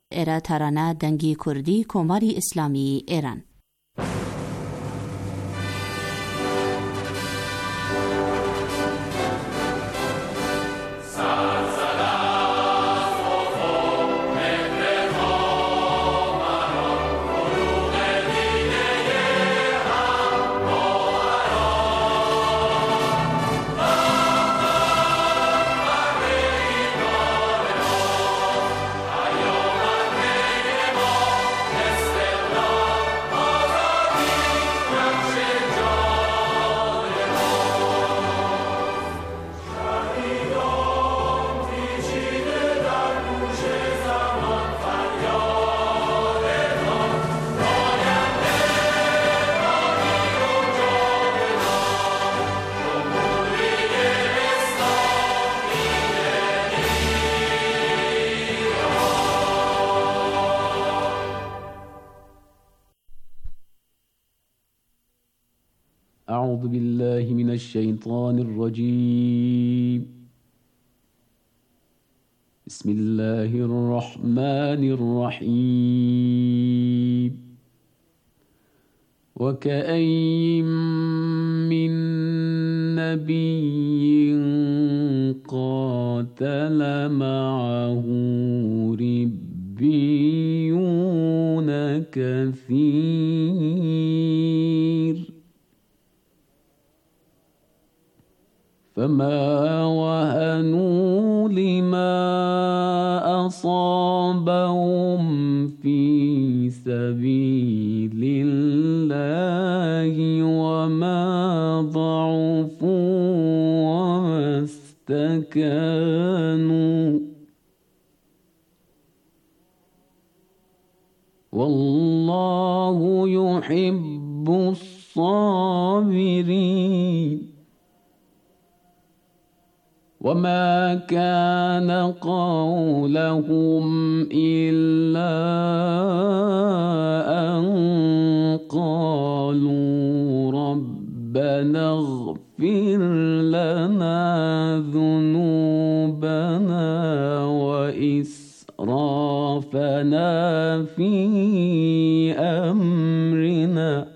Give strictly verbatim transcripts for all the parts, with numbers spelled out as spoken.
ایرا ترانه دنگی کردی کماری اسلامی ایران. أعوذ بالله من الشيطان الرجيم. بسم الله الرحمن الرحيم. وكأين من نبي قاتل معه ربيون كثير فما وهنوا لما أصابهم في سبيل الله وما ضعفوا وما استكانوا والله يحب الصابرين. وما كان قولهم إلا أن قالوا ربنا اغفر لنا ذنوبنا وإسرافنا في أمرنا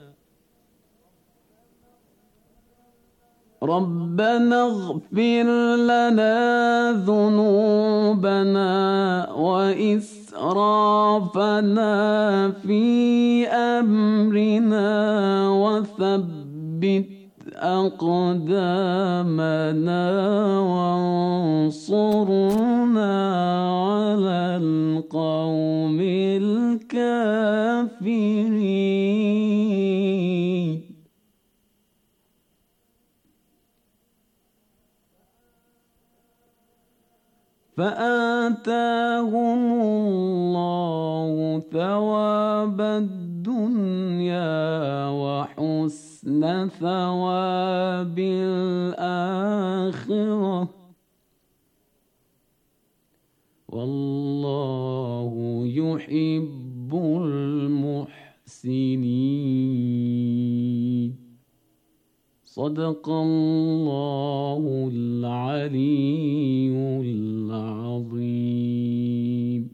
ربنا اغفر لنا ذنوبنا وإسرافنا في أمرنا وثبت أقدامنا وانصرنا على القوم الكافرين. فآتاهم الله ثواب الدنيا وحسن ثواب الآخرة والله يحب المحسنين. صدق الله العلي العظيم.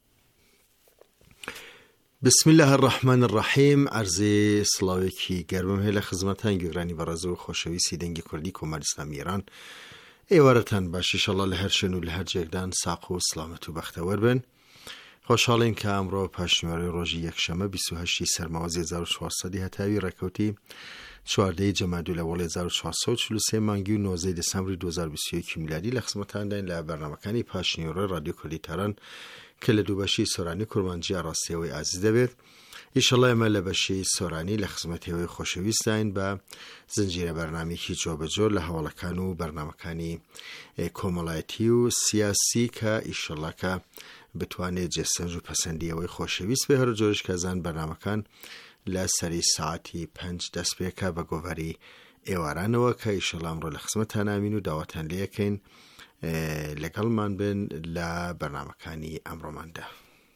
بسم الله الرحمن الرحیم. عرض سلاوکی گرمم هل خدمتان گرانی برازو خوشویسی دنگی کردی کمال اسلامی ایران ایوارتان باش انشالله لهر شنو لهر جگدان ساق و سلامت و بختور بن. خوشحالیم که امروز پنجشنبه روز یکشنبه بیست و هشت سرمایه هزار و چهارصد هتاوی رکوتی چهارده جمادی الاول هزار و چهارصد و چهل و سه مانگی و نوزده دسامبر دو هزار و بیست و یک میلادی لخدمتان دین ل برنامه‌کانی پاشنیور رادیو کردی تهران که لدوبشی سورانی کرمانجی راستی و عزیز دبیر. انشالله امل بشی سورانی لخدمتی و خوشویست دین با زنجیره برنامه‌ای که جو به جو لحوالکانو برنامه‌کانی کمالایتی و سیاسی که انشالله که بتوانه جستنج و پسندی و خوشویست به هر جورش که زن برنامه‌کان لسری ساعتی پنج دست بیکه و گوهری ایواران و که ایشالله امرو لخصمتان امین و دعوتان لیکن لگل من بین لبرنامه‌کانی امرو منده.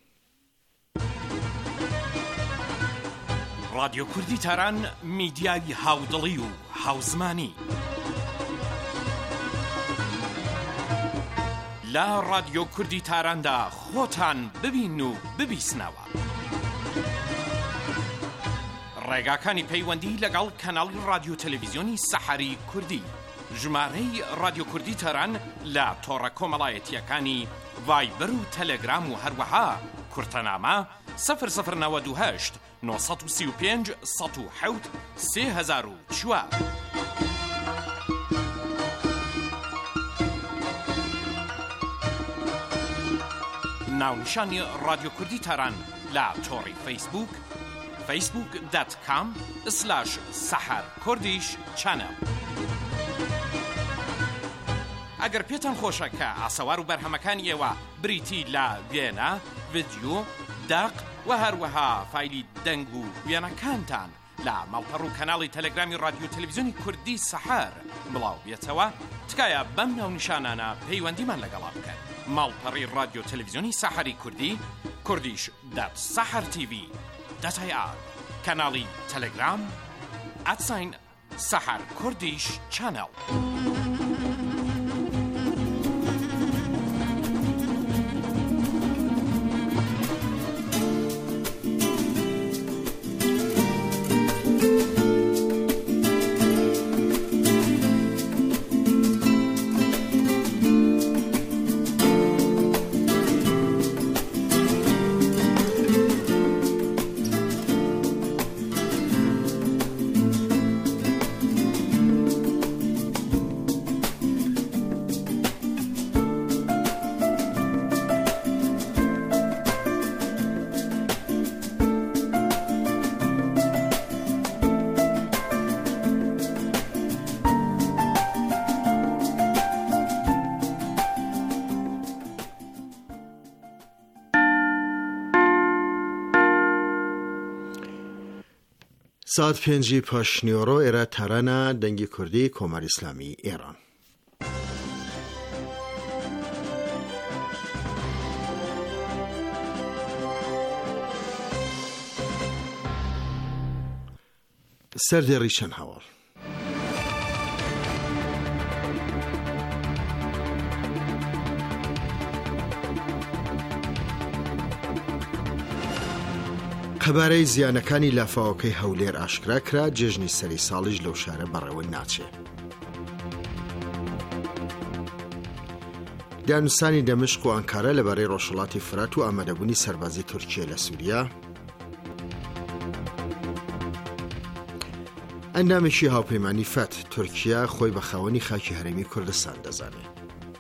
رادیو کردی تهران میدیای هاودلی و هاوزمانی لا رادیۆ کوردی تاراندا خۆتان ببین و ببیسنەوە. ڕێگاکانی پەیوەندی لەگەڵ کەناڵی رادیۆ تەلەڤیزیۆنی سەحەری کوردی، ژمارەی رادیۆ کوردی تاران لە تۆڕە کۆمەڵایەتیەکانی ڤایبەر و تەلەگرام و هەروەها کورتەنامە سەفر سەفر نەوەد و هەشت نۆ سەد و سی و پێنج سەد و حەوت سێ هەزار و چوار. ناونیشانی رادیۆ کوردی تاران لە تۆڕی فەیسبوک فەیسبوک دات کام سلاش سەحەر کوردیش چەنەڵ. ئەگەر پێتان خۆشە کە ئاسەوار و بەرهەمەکانی ئێوە بریتی لە وێنە، ڤیدیۆ، داق و هەروەها فایلی دەنگ و وێنەکانتان لە ماڵپەڕ و کەناڵی تەلەگرامی رادیۆ تەلەڤیزیۆنی کوردی سەحەر بڵاو بێتەوە، تکایە بەم ناونیشانانە پەیوەندیمان لەگەڵا بکەن. ماڵپەڕی رادیۆ تەلەڤیزیۆنی سەحەری کوردی، کوردیش دات سەحەر تیڤی دات ئای ئار، کەناڵی تەلەگرام ئەتساین سەحەر کوردیش چەنەڵ. ساعت پێنجی پاشنیۆڕۆ ئێرە تارانە دەنگی کوردی کۆماری ئیسلامی ئێران. سەردێڕی چەند هەواڵ. خەبارەی زیانەکانی لافاوەکەی هەولێر ئاشکرا کرا، جێژنی سەری ساڵیش لەو شارە بەڕێوە ناچێ. دانوستانی دەمشق و ئەنکارە لەبارەی ڕۆژهەڵاتی فرات و ئامادەبوونی سەربازی تورکیە لە سووریا. ئەندامێکی هاوپەیمانی فەت، تورکیا خۆی بە خاوەنی خاکی هەرێمی کوردستان دەزانێت.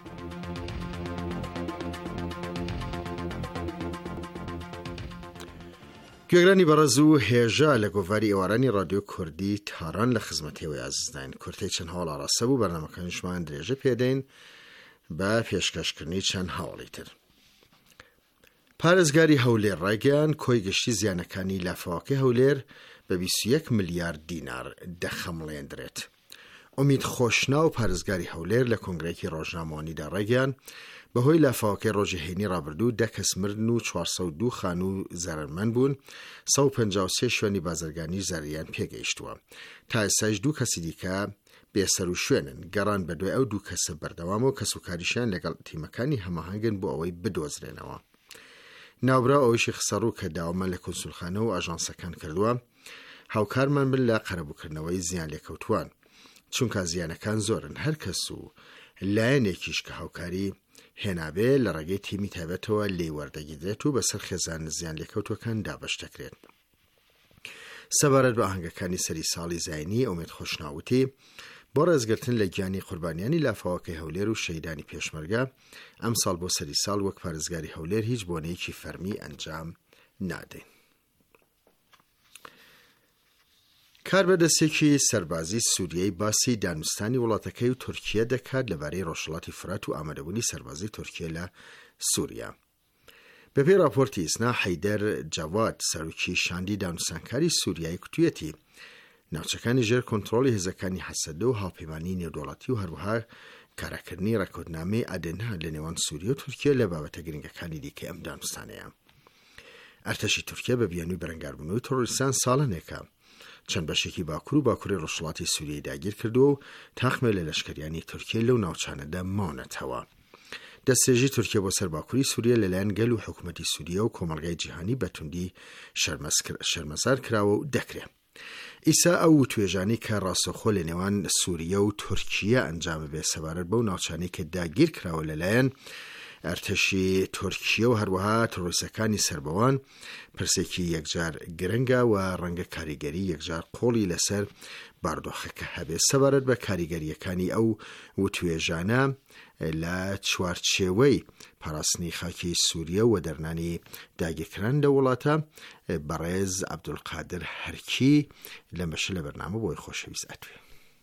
گوێگرانی بەڕێز و هێژە لە گۆڤاری ئێوارانی رادیۆ کوردی تاران لە خزمەتیەوەی ئازیزداین. کورتەی چەند هەواڵ ئاڕاستە بوو، بەرنامەکانیشمان درێژە پێدەین بە پێشکەشکردنی چەند هەواڵی تر. پارێزگاری هەولێر ڕایگەیاند کۆی گشتی زیانەکانی لافاوەکەی هەولێر بە بیست و یەک ملیارد دینار دەخەمڵێندرێت. ئومید خۆشنا و پارێزگاری هەولێر لە کۆنگرەیەکی ڕۆژنامەوانیدا ڕایگەیاند بەهۆی لافاوەکەی ڕۆژی هەینی ڕابردوو دە کەس مردن و چوارسەد و دوو خانوو زەرمەند بوون، سەد و پەنجا و سێ شوێنی بازرگانی زەریان پێگەیشتووە. تا ئێستاش دوو کەسی دیکە بێسەر و شوێنن، گەڕان بە دوای ئەو دوو کەسە بەردەوامەوە کەسوکاریشیان لەگەڵ تیمەکانی هەماهەنگن بۆ ئەوەی بدۆزرێنەوە. ناوبرا ئەوەیشی خسەڕوو کە داوامە لە کۆنسولخانە و ئاژانسەکان کردووە، هاوکارمان بن لە قەرەبووکردنەوەی زیان لێکەوتووان، چونکە زیانەکان زۆرن. هەر کەس و لایەنێکیش کە هاوکاری هێنابێ لە ڕێگەی تیمی تایبەتەوە لێی وەردەگیرێت و بەسەر خێزان زیان لێکەوتوەکان دابەشدەکرێت. سەبارەت بە ئاهەنگەکانی سەری ساڵی زاینی ئومید خۆشناوتی بۆ ڕێزگرتن لە گیانی قوربانیانی لافاوەکەی هەولێر و شەیدانی پێشمەرگە، ئەم ساڵ بۆ سەری ساڵ وەک پارێزگاری هەولێر هیچ بۆنەیەکی فەرمی ئەنجام نادەین. کاربەدەستێکی سەربازی سووریای باسی دانوستانی وڵاتەکەی و تورکیە دەکات لەبارەی ڕۆژهەڵاتی فرات و ئامادەبوونی سەربازی تورکیە لە سووریا. بەپێی راپۆرتی ئیسنا، حەیدەر جەواد سەرۆکی شاندی دانوستانکاری سووریای کوتوویەتی ناوچەکانی ژێر کۆنتڕۆڵی هێزەکانی حەسەدە و هاوپەیمانی نێودوڵاتی و هەروەها کارەکردنی ڕێکۆدنامەی ئادەنا لە نێوان سووریا و تورکیە لە بابەتە گرنگەکانی دیکەی ئەم دانوستانەیە. ئەرتەشی تورکیە بە بیانووی بەرەنگاربوونەوەی تۆڕۆریستان ساڵانێکە چەند بەشێکی باکوور و باکووری ڕۆژهەڵاتی سووریای داگیر کردووە و تاخمێ لە لەشکریانی تورکیە لەو ناوچانەدا ماونەتەوە. دەستێژی تورکیا بۆ سەر باکووری سووریا لەلایەن گەل و حکوومەتی سووریا و کۆمەڵگای جیهانی بەتوندی شەرمەزار کراوە و دەکرێت. ئیسا ئەو توێژانی کە ڕاستەخۆ لە نێوان سووریا و تورکیا ئەنجامە بێ سەبارەت بەو ناوچانەی کە داگیر کراوە لەلایەن ئەرتەشی تورکیا و هەروەها تۆڕیستەکانی سربەوان پرسێکی یەکجار گرنگە و ڕەنگە کاریگەری یەکجار قۆڵی لەسەر باردۆخەکە هەبێت سەبارەت بە کاریگەریەکانی ئەو وتوێژانە لە چوارچێوەی پاراستنی خاکی سووریا و دەرنانی داگیرکران لە وڵاتە بەڕێز عەبدولقادر هەرکی لە مەشە لە بەرنامە بۆی خۆشەویست ئەتوێ.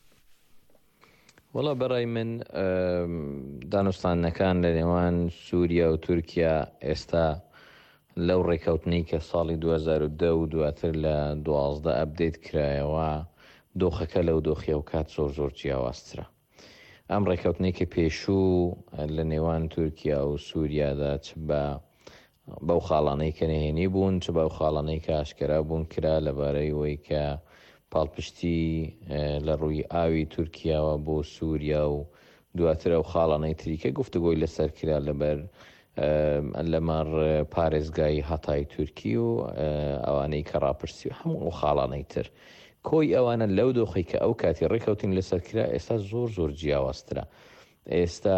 وەڵا بەڕای من دانوستانەکان لە نێوان سووریا و تورکیا ئێستا لەو ڕێکەوتنی کە ساڵی دوو هەزار و دە و دواتر لە دوازدە ئەپدێت کرایەوە دۆخەکە لەو دۆخیە و کات زۆر زۆر جیاوازترە. ئەم ڕێکەوتنی کە پێشوو لە نێوان تورکیا و سووریادا چ بە بەو خاڵانەی کە نهێنی بوون چ بەو خاڵانەی کە ئاشکرا بوون کرا لەبارەی ئەوەی کە پاڵپشتی لە ڕووی ئاوی تورکیاوە بۆ سووریا و دواتر ئەو خاڵانەی تریکە گفتوگۆی لەسەر کرا لەبەر لەمەڕ پارێزگای هەتای تورکی و ئەوانەی کە ڕاپرسی و هەموو خاڵانەی تر کۆی ئەوانە لەو دۆخی کە ئەو کاتی ڕێکەوتین لەسەر کرا ئێستا زۆر زۆر جیاوازترە. ئێستا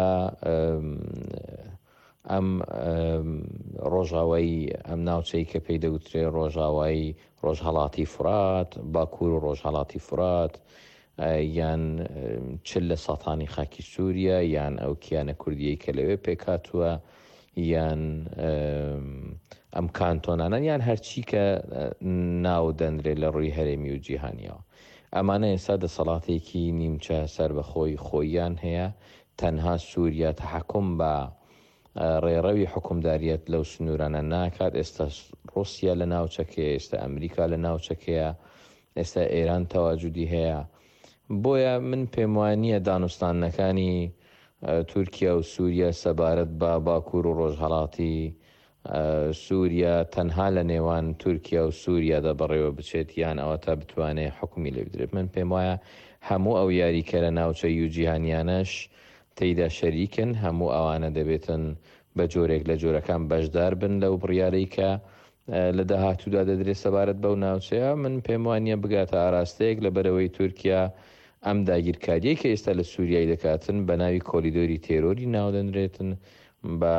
ئەم ڕۆژاوای ئەم ناوچەی کە پێی دەوترێ ڕۆژاوای ڕۆژهەڵاتی فرات، باکوور و ڕۆژهەڵاتی فرات، یان چل لە سەتانی خاکی سووریا، یان ئەو کیانە کوردیەی کە لەوێ پێکاتووە، یان ئەم کانتۆنانە، یان هەرچی کە ناو دەنرێت لە ڕووی هەرێمی و جیهانیەوە. ئەمانە ئێستا دەسەڵاتێکی نیمچە سەر بەخۆی خۆیان هەیە. تەنها سووریا تەحەکوم بە ڕێڕەوی حکومداریەت لەو سنوورانە ناکات. ئێستا ڕوسیا لە ناوچەکەیە، ئێستا ئەمریکا لە ناوچەکەیە، ئێستا ئێران تەواجودی هەیە. بۆیە من پێم وانییە دانوستانەکانی تورکیا و سووریا سەبارەت بە باکوور و ڕۆژهەڵاتی سووریا تەنها لە نێوان تورکیا و سووریادا بەڕێوە بچێت یان ئەوە تا بتوانێت حکومی لێ بدرێت. من پێم وایە هەموو ئەو یاریکە لە ناوچەی و جیهانیانەش تێیدا شەریکن، هەموو ئەوانە دەبێتن بە جۆرێک لە جۆرەکان بەشدار بن لەو بڕیارەی کە لە داهاتوودا دەدرێت سەبارەت بەو ناوچەیە. من پێم وانییە بگاتە ئاراستەیەک لە بەرەوەی تورکیا ئەم داگیرکاریە کە ئێستا لە سووریای دەکاتن بە ناوی کۆریدۆری تێرۆری ناودەنرێتن، بە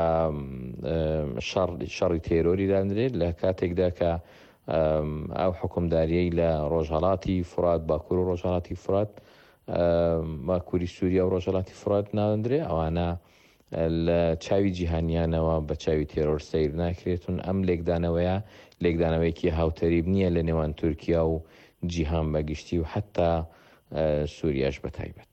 شەڕی تێرۆری دانرێت لە کاتێکدا کە ئەو حکومداریەی لە ڕۆژهەڵاتی فرات، باکوور و ڕۆژهەڵاتی فرات، باکووری سووریا و ڕۆژهەڵاتی فرات ناودەنرێت، ئەوانە لە چاوی جیهانیانەوە بە چاوی تێرۆر سەیر ناکرێتون. ئەم لێکدانەوەیە لێکدانەوەیەکی هاوتەریب نییە لە نێوان تورکیا و جیهان بەگشتی و حتا سووریاش بەتایبەت.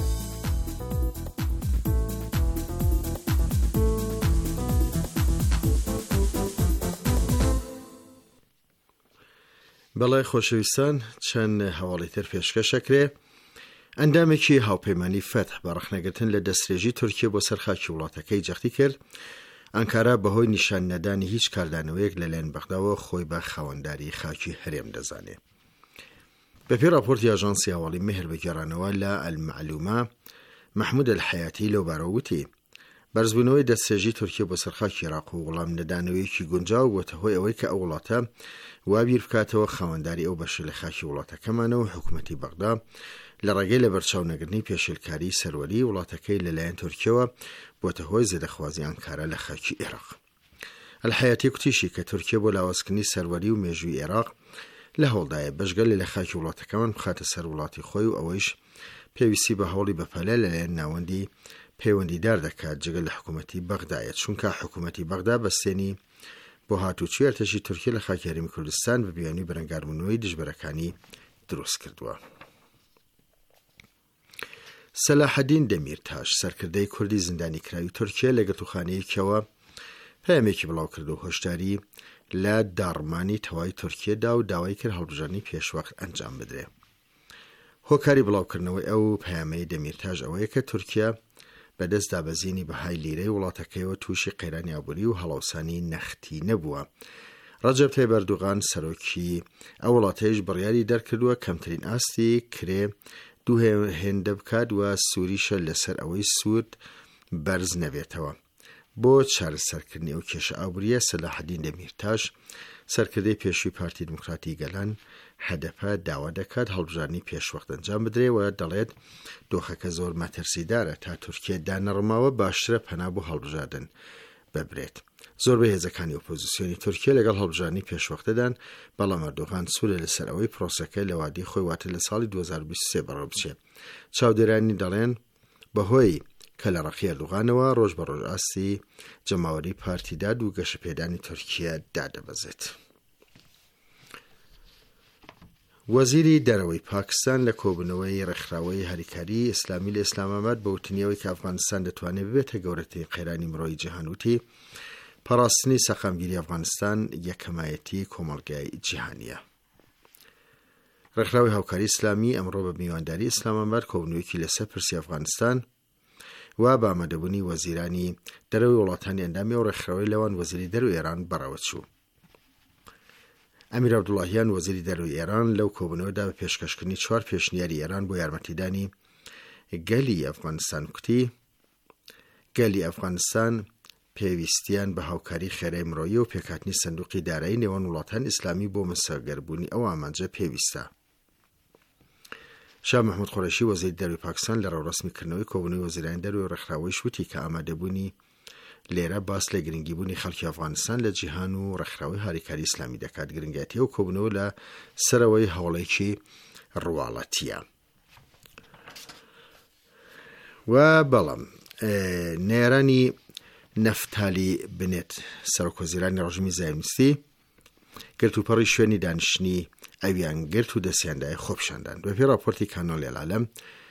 بەڵای خۆشەویستان، چەند هەواڵی تر پێشکەشەکرێ. ئەندامێکی هاوپەیمانی فەتح بە ڕەخنەگرتن لە دەستێژی تورکیا بۆ سەر خاکی وڵاتەکەی جەختی کرد. ئەنکارا بەهۆی نیشان نەدانی هیچ کاردانەوەیەک لەلایەن بەغداوە خۆی بە خاوەنداری خاکی هەرێم دەزانێت. بەپێی راپۆرتی ئاژانسی هەواڵی مهر بەگێڕانەوە لە ئەلمەعلومە، محمود الحەیاتی لەو بارەوە وتی بەرزبوونەوەی دەستێژی تورکیا بۆ سەر خاکی عێراق و وەڵام نەدانەوەیەکی گونجاو بووەتە هۆی ئەوەی کە ئەو وڵاتە وابیر بکاتەوە خاوەنداری ئەو بەشە لە خاکی وڵاتەکەمانەوە. حکوومەتی بەغدا لە ڕێگەی لە بەرچاونەگرنی پێشێلکاری سەروەری وڵاتەکەی لەلایەن تورکیەوە بووەتە هۆی زێدەخوازی ئەنکارە لە خاکی عێراق. الحەیاتی کوتیشی کە تورکیا بۆ لاوازکردنی سەروەری و مێژووی عێراق لە هەوڵدایە بەشگەلێ لە خاکی وڵاتەکەمان بخاتە سەر وڵاتی خۆی و ئەوەیش پێویستی بە هەوڵی بەپەلە لەلایەن ناوەندی پەیوەندیدار دەکات جگەل لە حکوومەتی بەغدایە، چونکە حکوومەتی بەغدا بەستێنی بۆ هاتوچوی ئەرتەشی تورکیا لە خاکی هەرێمی کوردستان بە بیانی بەرەنگاربوونەوەی دژبەرەکانی دروست کردووە. سەلاحەدین دەمیرتاش سەرکردەی کوردی زیندانی کراوی تورکیا لە گرتوخانەیەکەوە پەیامێکی بڵاو کرد و هۆشداری لە داڕمانی تەواوی تورکیادا و داوای کرد هەڵبژاردنی پێشوەقت ئەنجام بدرێت. هۆکاری بڵاوکردنەوەی ئەو پەیامەی دەمیرتاش ئەوەیە کە تورکیا بەدەست دابەزینی بەهای لیرەی وڵاتەکەیەوە تووشی قەیرانی ئابووری و هەڵاوسانی نەختی نەبووە. ڕەجەب تایب ئەردوغان سەرۆکی ئەو وڵاتەیەش بڕیاری دەرکردووە کەمترین ئاستی کرێ دوو هێندە بکات و سووریشە لەسەر ئەوەی سوود بەرز نەبێتەوە. بۆ چارەسەرکردنی ئەو کێشە ئابووریە سەلاحەدین دەمیرتاش سەرکردەی پێشووی پارتی دموکراتی گەلان هەدەفە داوا دەکات هەڵبژاردننی پێشوەخت ئەنجام بدرێەوە دەڵێت دۆخەکە زۆر مەترسیدارە تا تورکیا دانەڕماوە باشترە پەنا بۆ هەڵبژاردن ببرێت. زۆربەی هێزەکانی ئۆپۆزیسیۆنی تورکیا لەگەڵ هەڵبژاردننی پێشوەختەدان بەڵام ئەردۆغان سوورە لەسەر ئەوەی پرۆسەکەی لە وادی خۆی واتە لە ساڵی دوو هەزار و بیست و سێ بەڕێوە بچێت. چاودێرانی دەڵێن بەهۆی کە لە ڕەقی ئەردۆغانەوە ڕۆژ بە ڕۆژ ئاستی جەماوەری پارتیداد و گەشەپێدانی تورکیا دادەبەزێت. وەزیری دەرەوەی پاکستان لە کۆبوونەوەی ڕێکخراوەی هەریکاری ئیسلامی لە ئیسلاماباد بە وتنیەوەی کە ئەفغانستان دەتوانێت ببێتە گەورەترین قەیرانی مرۆیی جیهان وتی پاراستنی سەقامگیری ئەفغانستان یەکەمایەتی کۆمەڵگای جیهانیە. ڕێکخراوەی هاوکاری ئیسلامی ئەمڕۆ بە میوانداری ئیسلاماباد کۆبوونەوەیەکی لەسەر پرسی ئەفغانستان و بە ئامادەبوونی وەزیرانی دەرەوەی وڵاتانی ئەندامی و ڕێکخراوەی لەوان وەزیری دەرەوەی ئێران بەڕێوە چوو. ئەمیر عەبدوڵاهیان وەزیری دەرەوەی ئێران لەو کۆبوونەوەدا بە پێشکەشکردنی چوار پێشنیاری ئێران بۆ یارمەتیدانی گەلی ئەفغانستان کوتی گەلی ئەفغانستان پێویستیان بە هاوکاری خێرای مرۆیی و پێکهاتنی سندوقی دارایی نێوان وڵاتان ئیسلامی بۆ مەسەگەربوونی ئەو ئامانجە پێویستە. شاه محمود قوڕیشی وەزیری دەرەوەی پاکستان لە ڕەوڕەسمیکردنەوەی کۆبوونەوەی وەزیرانی دەرەوەی ڕێکخراوەی شوتی کە ئامادەبوونی لێرە باس لە گرنگیبوونی خەڵکی ئەفغانستان لە جیهان و ڕێکخراوەی هاریکاری ئیسلامی دەکات. گرنگیاتی ئەو کۆبوونەوە لە سەرەوەی هەوڵێکی ڕواڵەتیە. و بەڵام نێرانی نەفتالی بنێت سەرۆکوەزیرانی ڕژیمی زایونیستی گرتوپەڕی شوێنی دانیشتنی ئەویان گرت و دەستیاندای خۆپشاندان. دوێ راپۆرتی کانۆلی العالەم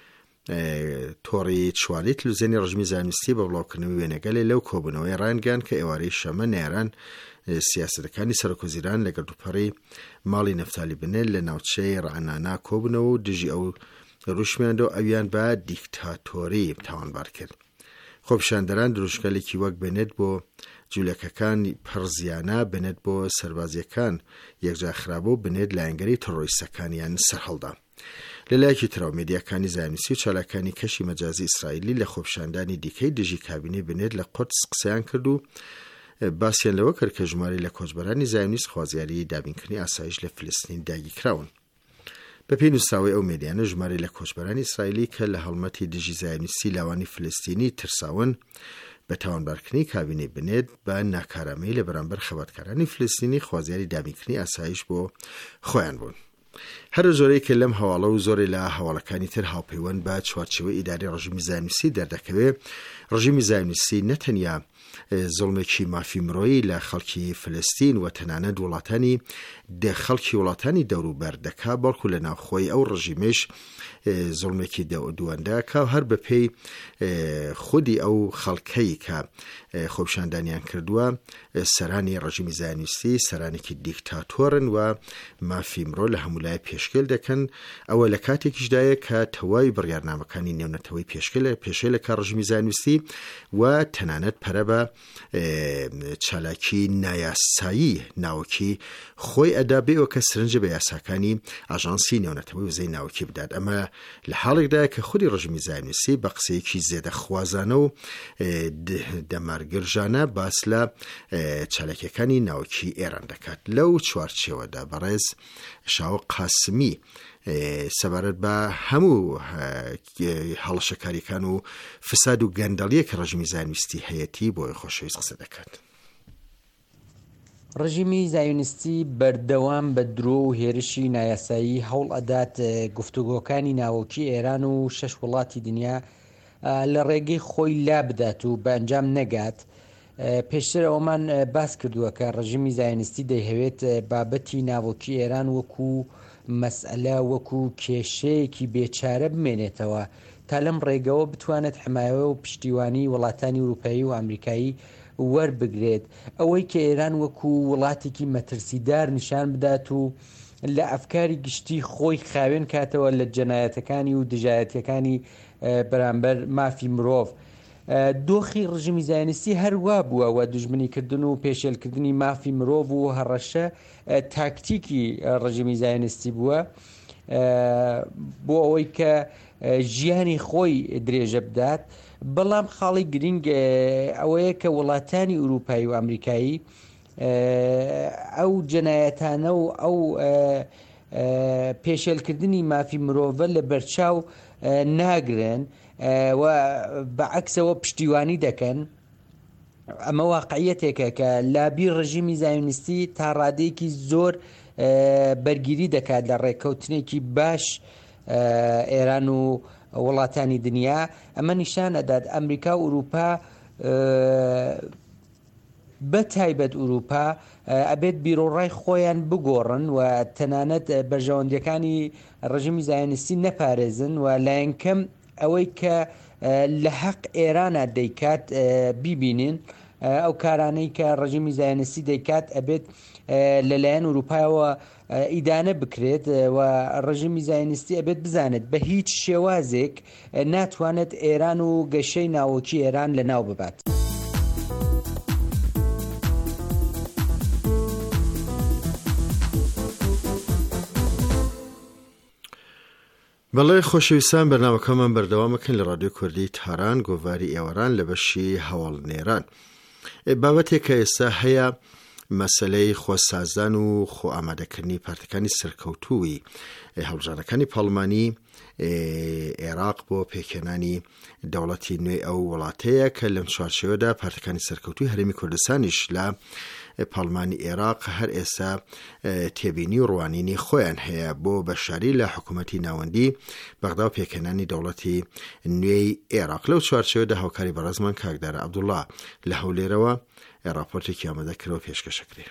تۆڕی چواری تلوزیۆنی ڕژیمی زایونیستی بە بڵاوکردنەوەی وێنەگەلێ لەو کۆبوونەوەی ڕایانگەیان کە ئێوارەی شەمە نێران سیاسەتەکانی سەرۆکوەزیران لە گرتوپەڕی ماڵی نەفتالی بنێت لە ناوچەی ڕەعنانا کۆبوونەوە و دژی ئەو ڕوشمیاندەوە ئەویان بە دیکتاتۆری تاوانبار کرد. خۆپشاندەران دروشکەلێکی وەک بنێت بۆ جوولەکەکان پڕزیانە بنێت بۆ سەربازیەکان یەکجا خراپە و بنێت لایەنگەری تەڕۆریستەکانیان سەرهەڵدا. لەلایەکی ترەوە میدیاکانی زایونیستی و چالاکانی کەشی مەجازی ئیسرائیلی لە خۆپشاندانی دیکەی دژی کابینەی بنێت لە قودس قسەیان کرد و باسییان لەوە کرد کە ژمارەی لە کۆچبەرانی زایونیست خوازیاری دابینکردنی ئاسایش لە فلستین داگی کراون. بە پێی نووسراوی ئەو میدیانە ژمارەی لە کۆچبەرانی ئیسرائیلی کە لە هەڵمەتی دژی زایونیستی لاوانی فلستینی ترساون بە تاوانبارکردنی کابینەی بنێت بە ناکارامەیی لە بەرامبەر خەباتکارانی فلستینی خوازیاری دابینکردنی ئاسایش بۆ خۆیان بوون. هەر زۆرەی کە لەم هەواڵە و زۆری لە هەواڵەکانی تر هاوپەیوەند بە چوارچێوەی ئیداری ڕژیمی زایونیستی دەردەکەوێت. ڕژیمی زایونیستی نەتەنیا زڵمێکی مافی مرۆیی لە خەڵکی فلستین و تەنانەت وڵاتانی دە خەڵکی وڵاتانی دەوروبەر دەکا بەڵکو لە ناوخۆی ئەو ڕژیمش زڵمێکی دووەندە کە هەر بە پێی خودی ئەو خەڵکەی کە خۆپشاندانیان کردووە سەرانی ڕژیمی زایونیستی سەرانێکی دیکتاتۆرن و مافی مرۆ لە هەمولای پێشکەل دەکەن. ئەوە لە کاتێکیشدایە کە تەواوی بڕیارنامەکانی نێونەتەوەی پێشکەل پێشێ لە کار ڕژیمی زایونیستی و تەنانەت پەرە بە چالاکی نایاسایی ناوەکی خۆی ئەدا بێەوە کە سرنجە بە یاساکانی ئاژانسی نێونەتەوەی وزەی ناوەکی بدات. ئەمە لە حاڵێکدا کە خودی ڕژیمی زایونیستی بە قسەیەکی زێدە خوازانە و دەمارگرژانە باس لە چالاکیەکانی ناوەکی ئێران دەکات. لەو چوارچێوەدا بەڕێز شاوە قاسمی سەبارەت بە هەموو هەڵەشەکاریەکان و فساد و گەندەڵیە کە ڕژیمی زایونیستی هەیەتی بۆی خۆشەویست قسە دەکات. ڕژیمی زایونیستی بەردەوام بە درۆ و هێرشی نایاسایی هەوڵ ئەدات گفتوگۆکانی ناوەکی ئێران و شەش وڵاتی دنیا لە ڕێگەی خۆی لا بدات و بە ئەنجام نەگات. پێشتر ئەومان باس کردووە کە ڕژیمی زایونیستی دەیهەوێت بابەتی ناوەکی ئێران وەکو مەسئلە وەکو کێشەیەکی بێچارە بمێنێتەوە تا لەم ڕێگەوە بتوانێت حمایەوە و پشتیوانی وڵاتانی ئوروپایی و ئەمریکایی وەربگرێت. ئەوەی کە ئێران وەکو وڵاتێکی مەترسیدار نیشان بدات و لە ئەفکاری گشتی خۆی خاوێن کاتەوە لە جەنایەتەکانی و دژایەتەکانی بەرامبەر مافی مرۆڤ. دۆخی ڕژیمی زایونیستی هەروە بووە و دوژمنیکردن و پێشێلکردنی مافی مرۆڤ و هەڕەشە تاکتیکی ڕژیمی زایونیستی بووە بۆ ئەوەی کە ژیانی خۆی درێژە بدات بەڵام خاڵی گرنگ ئەوەیە کە وڵاتانی ئوروپایی و ئەمریکایی ئەو جەنایەتانە و ئەو پێشێلکردنی مافی مرۆڤە لە بەرچاو ناگرن و بەعکسەوە پشتیوانی دەکەن. ئەمە واقعیەتێکە کە لابی ڕژیمی زایۆنیستی تا ڕادەیەکی زۆر بەرگیری دەکات لە ڕێککەوتنێکی باش ئێران و وڵاتانی دنیا. ئەمە نیشان ئەدات ئەمریکا و ئوروپا بە تایبەت ئوروپا ئەبێت بیرۆڕای خۆیان بگۆڕن و تەنانەت بەرژەوەندەکانی ڕژیمی زایۆنیستی نەپارێزن و لایەنکەم ئەوەی کە لە حەق ئێرانە دەیکات بیبینین. ئەو کارانەی کە ڕژیمی زایۆنیستی دەیکات ئەبێت لەلایەن ئوروپایەوە ئیدانە بکرێت و ڕژیمی زایۆنیستی ئەبێت بزانێت بە هیچ شێوازێک ناتوانێت ئێران و گەشەی ناوەکی ئێران لە ناو ببات. بەڵێ خۆشەویستان، بەرنامەکەمان بەردەوامەکەن لە ڕادیۆ کوردی تاران گۆڤاری ئێوەران لە بەشی هەوڵنێران. بابەتێک کە ئێستا هەیە مەسەلەی خۆسازان و خۆ ئامادەکردنی پارتەکانی سەرکەوتووی هەڵبژارەکانی پاڵمانی عێراق بۆ پێکهێنانی دەوڵەتی نوێی ئەو وڵاتەیە کە لەم چوارچێوەدا پارتەکانی سەرکەوتووی هەرێمی کوردستانیش لە پاڵمانی عێراق هەر ئێستا تێبینی و ڕوانینی خۆیان هەیە بۆ بەشداری لە حکوومەتی ناوەندی بەغدا و پێکهێنانی دەوڵەتی نوێی عێراق. لەو چوارچێوەدا هاوکاری بەڕێزمان کاکدار عەبدوڵڵا لە هەولێرەوە راپۆرتێکی ئامادەکردەوە پێشکەشەکرێ.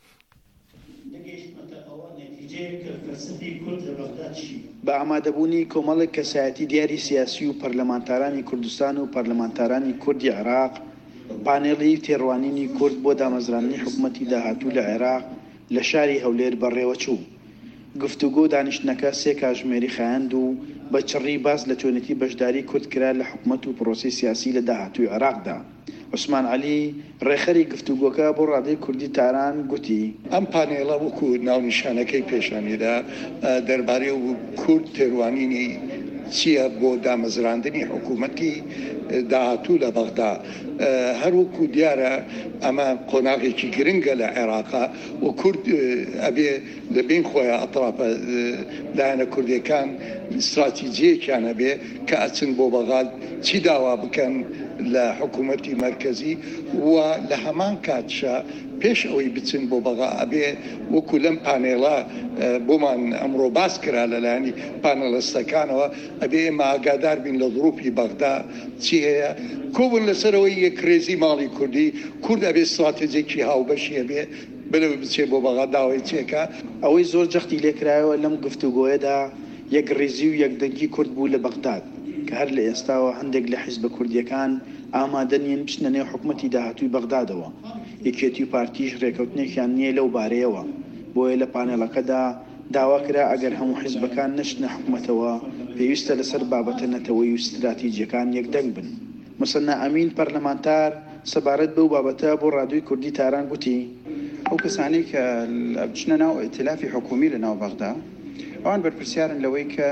بە ئامادەبوونی کۆمەڵێک کەسایەتی دیاری سیاسی و پەرلەمانتارانی کوردستان و پەرلەمانتارانی کوردی عێراق پانێڵی تێڕوانینی کورد بۆ دامەزرانی حکوومەتی داهاتوو لە عێراق لە شاری هەولێر بەڕێوە چوو. گفتوگۆ دانیشتنەکە سێ کاتژمێری خایاند و بە چڕی باس لە چۆنێتی بەشداری کورد کرا لە حکوومەت و پرۆسی سیاسی لە داهاتووی عێراقدا. عوسمان عەلی ڕێخەری گفتوگۆکە بۆ ڕادەی کوردی تاران گوتی ئەم پانێڵە وەکو ناونیشانەکەی پێشانیدا دەربارەی و کورد تێڕوانینی چییە بۆ دامەزراندنی حکوومەتی داهاتوو لە بەغدا هەروەکو دیارە ئەمە قۆناغێکی گرنگە لە عێراقا و کورد ئەبێ لەبین خۆیان ئەتراپە لایەنە کوردەکان استراتیجیەکیانە بێ کە ئەچن بۆ بەغاد چی داوا بکەن لە حکوومەتی مرکزی و لە هەمان کاتشە پێش ئەوەی بچن بۆ بەغا ئەبێ وەکو لەم پانێڵە بۆمان ئەمڕۆ باس کرا لەلایەنی پانەڵەستەکانەوە ئەبێ ئێمە ئاگادار بین لە گروپی بەغدا چی هەیە کۆبوون لەسەرەوەی یەک ڕێزی ماڵی کوردی کورد ئەبێ استراتیجێکی هاوبەشیە بێ بلەوە بچێ بۆ بەغا داوای چێکە. ئەوەی زۆر جەختی لێکرایەوە لەم گفتوگۆیەدا یەک ڕێزی و یەکدەنگی کورد بوو لە بەغداد کە هەر لە ئێستاوە هەندێک لە حیزبە کوردیەکان ئامادە نین بچنە نێو حکوومەتی داهاتووی بەغدادەوە. یەکێتی و پارتیش ڕێکەوتنێکیان نییە لەو بارەیەوە بۆیە لە پانێڵەکەدا داوا کرا ئەگەر هەموو حیزبەکان نەچنە حکوومەتەوە پێویستە لەسەر بابەتە نەتەوەی و استراتیجیەکان یەکدەنگ بن. موسەنا ئەمین پەرلەمانتار سەبارەت بەو بابەتە بۆ ڕادیۆی کوردی تاران گوتی ئەو کەسانی کە بچنە ناو ئیتلافی حکومی لە ناو بەغدا ئەوان بەرپرسیارن لەوەی کە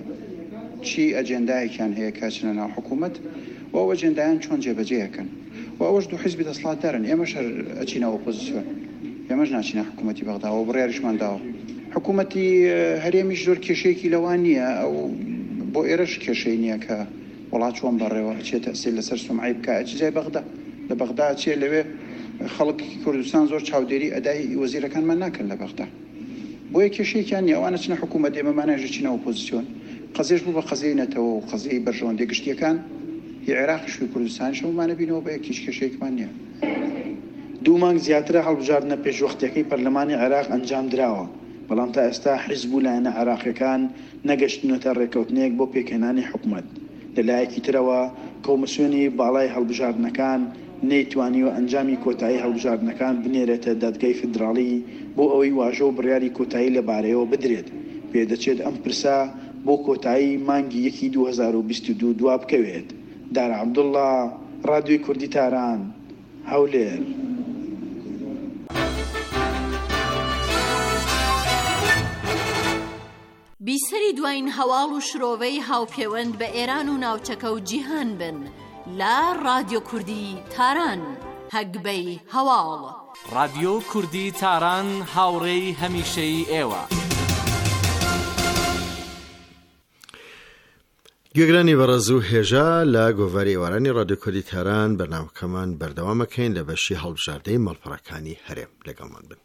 چی ئەجێندایەکیان هەیە کاچنە ناو حکوومەت و ئەو ئەجێندایان چۆن جێبەجێیەکەن و ئەوەش دوو حیزبی دەسەڵاتدارن. ئێمەش ئەچینەوە ئۆپۆزیسیۆن، ئێمەش ناچینە حکوومەتی بەغدا و بڕیاریشمان داوە. حکوومەتی هەرێمیش زۆر کێشەیەکی لەوان نییە ئەو بۆ ئێرەش کێشەی نییە کە وڵات چۆن بەڕێوە چێتە ئەسیر لەسەر سومعی بکە ئەچی جای بەغدا. لە بەغدا چێ لەوێ خەڵکی کوردستان زۆر چاودێری ئەدای وەزیرەکانمان ناکەن لە بەغدا بۆیە کێشەیەکیان نییە. ئەوانە چنە حکوومەت ئێمەمانەژە چینە ئۆپۆزیسیۆن قەزێش بوو بە قەزەی نەتەوە و قەزەی بەرژەوەندی گشتیەکان هی عێراقیش و کوردستانیش هەموومانە بینەوە بە یەکیش کێشەیەکمان نییە. دوو مانگ زیاترە هەڵبژاردنە پێشوەختیەکەی پەرلەمانی عێراق ئەنجام درراوە، بەڵام تا ئێستا حیزب و لایەنە عێراقیەکان نەگەشتنەوە ڕێکەوتنەیەک بۆ پێکهێنانی حکوومەت. لەلایەکی ترەوە کۆمسیۆنی باڵای هەڵبژاردنەکان نەیتوانی و ئەنجامی کۆتایی هەڵبژاردنەکان بنێرێتە دادگای فیدراڵی بۆ ئەوەی واژە و بڕیاری کۆتایی لەبارەیەوە بدرێت. پێدەچێت ئەم پرسا بۆ کۆتایی مانگی یەکی دوو هەزار و بیست و دوو دوا بکەوێت. دارا عەبدوڵڵا، ڕادیۆی کوردی تاران، هەولێر. بیسەری دوایین هەواڵ و شرۆڤەی هاوپەیوەند بە ئێران و ناوچەکە و جیهان بن. لا رادیو کوردی تاران هەگبەی هەواڵ. رادیۆ کوردی تاران هاوڕێی هەمیشەی ئێوە. گوێگرانی بەڕێز و هێژە لە گۆڤاری ئێوارانی رادیۆ کوردی تاران بەرنامەکەمان بەردەوامەکەین لە بەشی هەڵبژاردەی مەڵپەڕەکانی هەرێم. لەگەڵمان بن.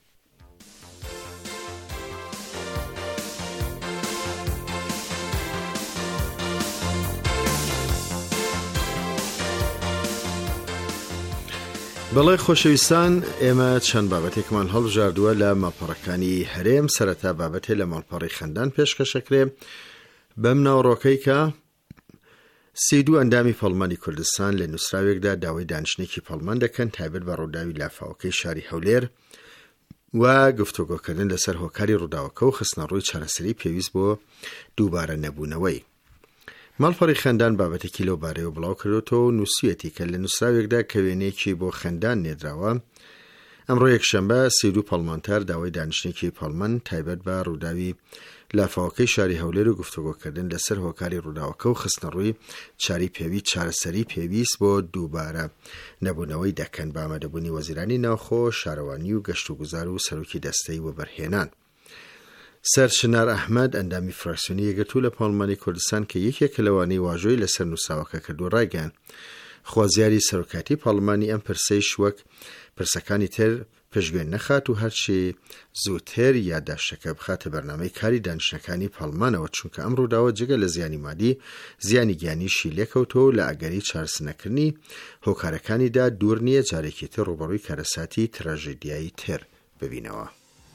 بەڵێ خۆشەویستان، ئێمە چەند بابەتێکمان هەڵبژاردووە لە مەڵپەڕەکانی هەرێم. سەرەتا بابەتێ لە مەڵپەڕی خەندان پێشکەشەکرێ بەم ناوڕۆکەی کە سی دوو ئەندامی پەڵمانی کوردستان لە نووسراوێکدا داوای دانیشتێکی پەڵمان دەکەن تایبەت بە ڕووداوی لافاوەکەی شاری هەولێر و گفتوگۆکردن لەسەر هۆکاری ڕووداوەکە و خستنەڕووی چارەسەری پێویست بۆ دووبارە نەبوونەوەی. ماڵپەڕی خەندان بابەتێکی لەو بارەیەوە بڵاو کردوتەوە و نووسویەتی کە لە نووسراوێکدا کە وێنەیەکی بۆ خەندان نێدراوە. ئەمڕۆ یەکشەمبە سی دوو پەڵمانتار داوای دانیشتێکی پەڵمان تایبەت بە ڕووداوی لافاوەکەی شاری هەولێر و گفتوگۆکردن لەسەر هۆکاری ڕووداوەکە و خستنەڕووی چاری پێوی چارەسەری پێویست بۆ دووبارە نەبوونەوەی دەکەن بە ئامادەبوونی وەزیرانی ناوخۆ، شارەوانی و گەشت و گوزار و سەرۆکی دەستەی وەبەرهێنان. سەر شنار ئەحمەد ئەندامی فراکسیۆنی یەکگرتوو لە پەڵمانی کوردستان کە یەکێک لەوانەی واژۆی لەسەر نووساوەکە کردو ڕایگەیاند خوازیاری سەرۆکاتی پەڵمانی ئەم پرسەیش وەک پرسەکانی تر پێشگوێن نەخات و هەرچی زووتر یادداشتەکە بخاتە بەرنامەی کاری دانیشتەکانی پەڵمانەوە، چونکە ئەم ڕووداوە جگە لە زیانی مادی زیانی گیانیشی لێکەوتەوە لە ئەگەری چارەسەرکردنی هۆکارەکانیدا دوور نییە جارێکی تر ڕوبەڕووی کارەساتی تراژێدیایی تر ببینەوە.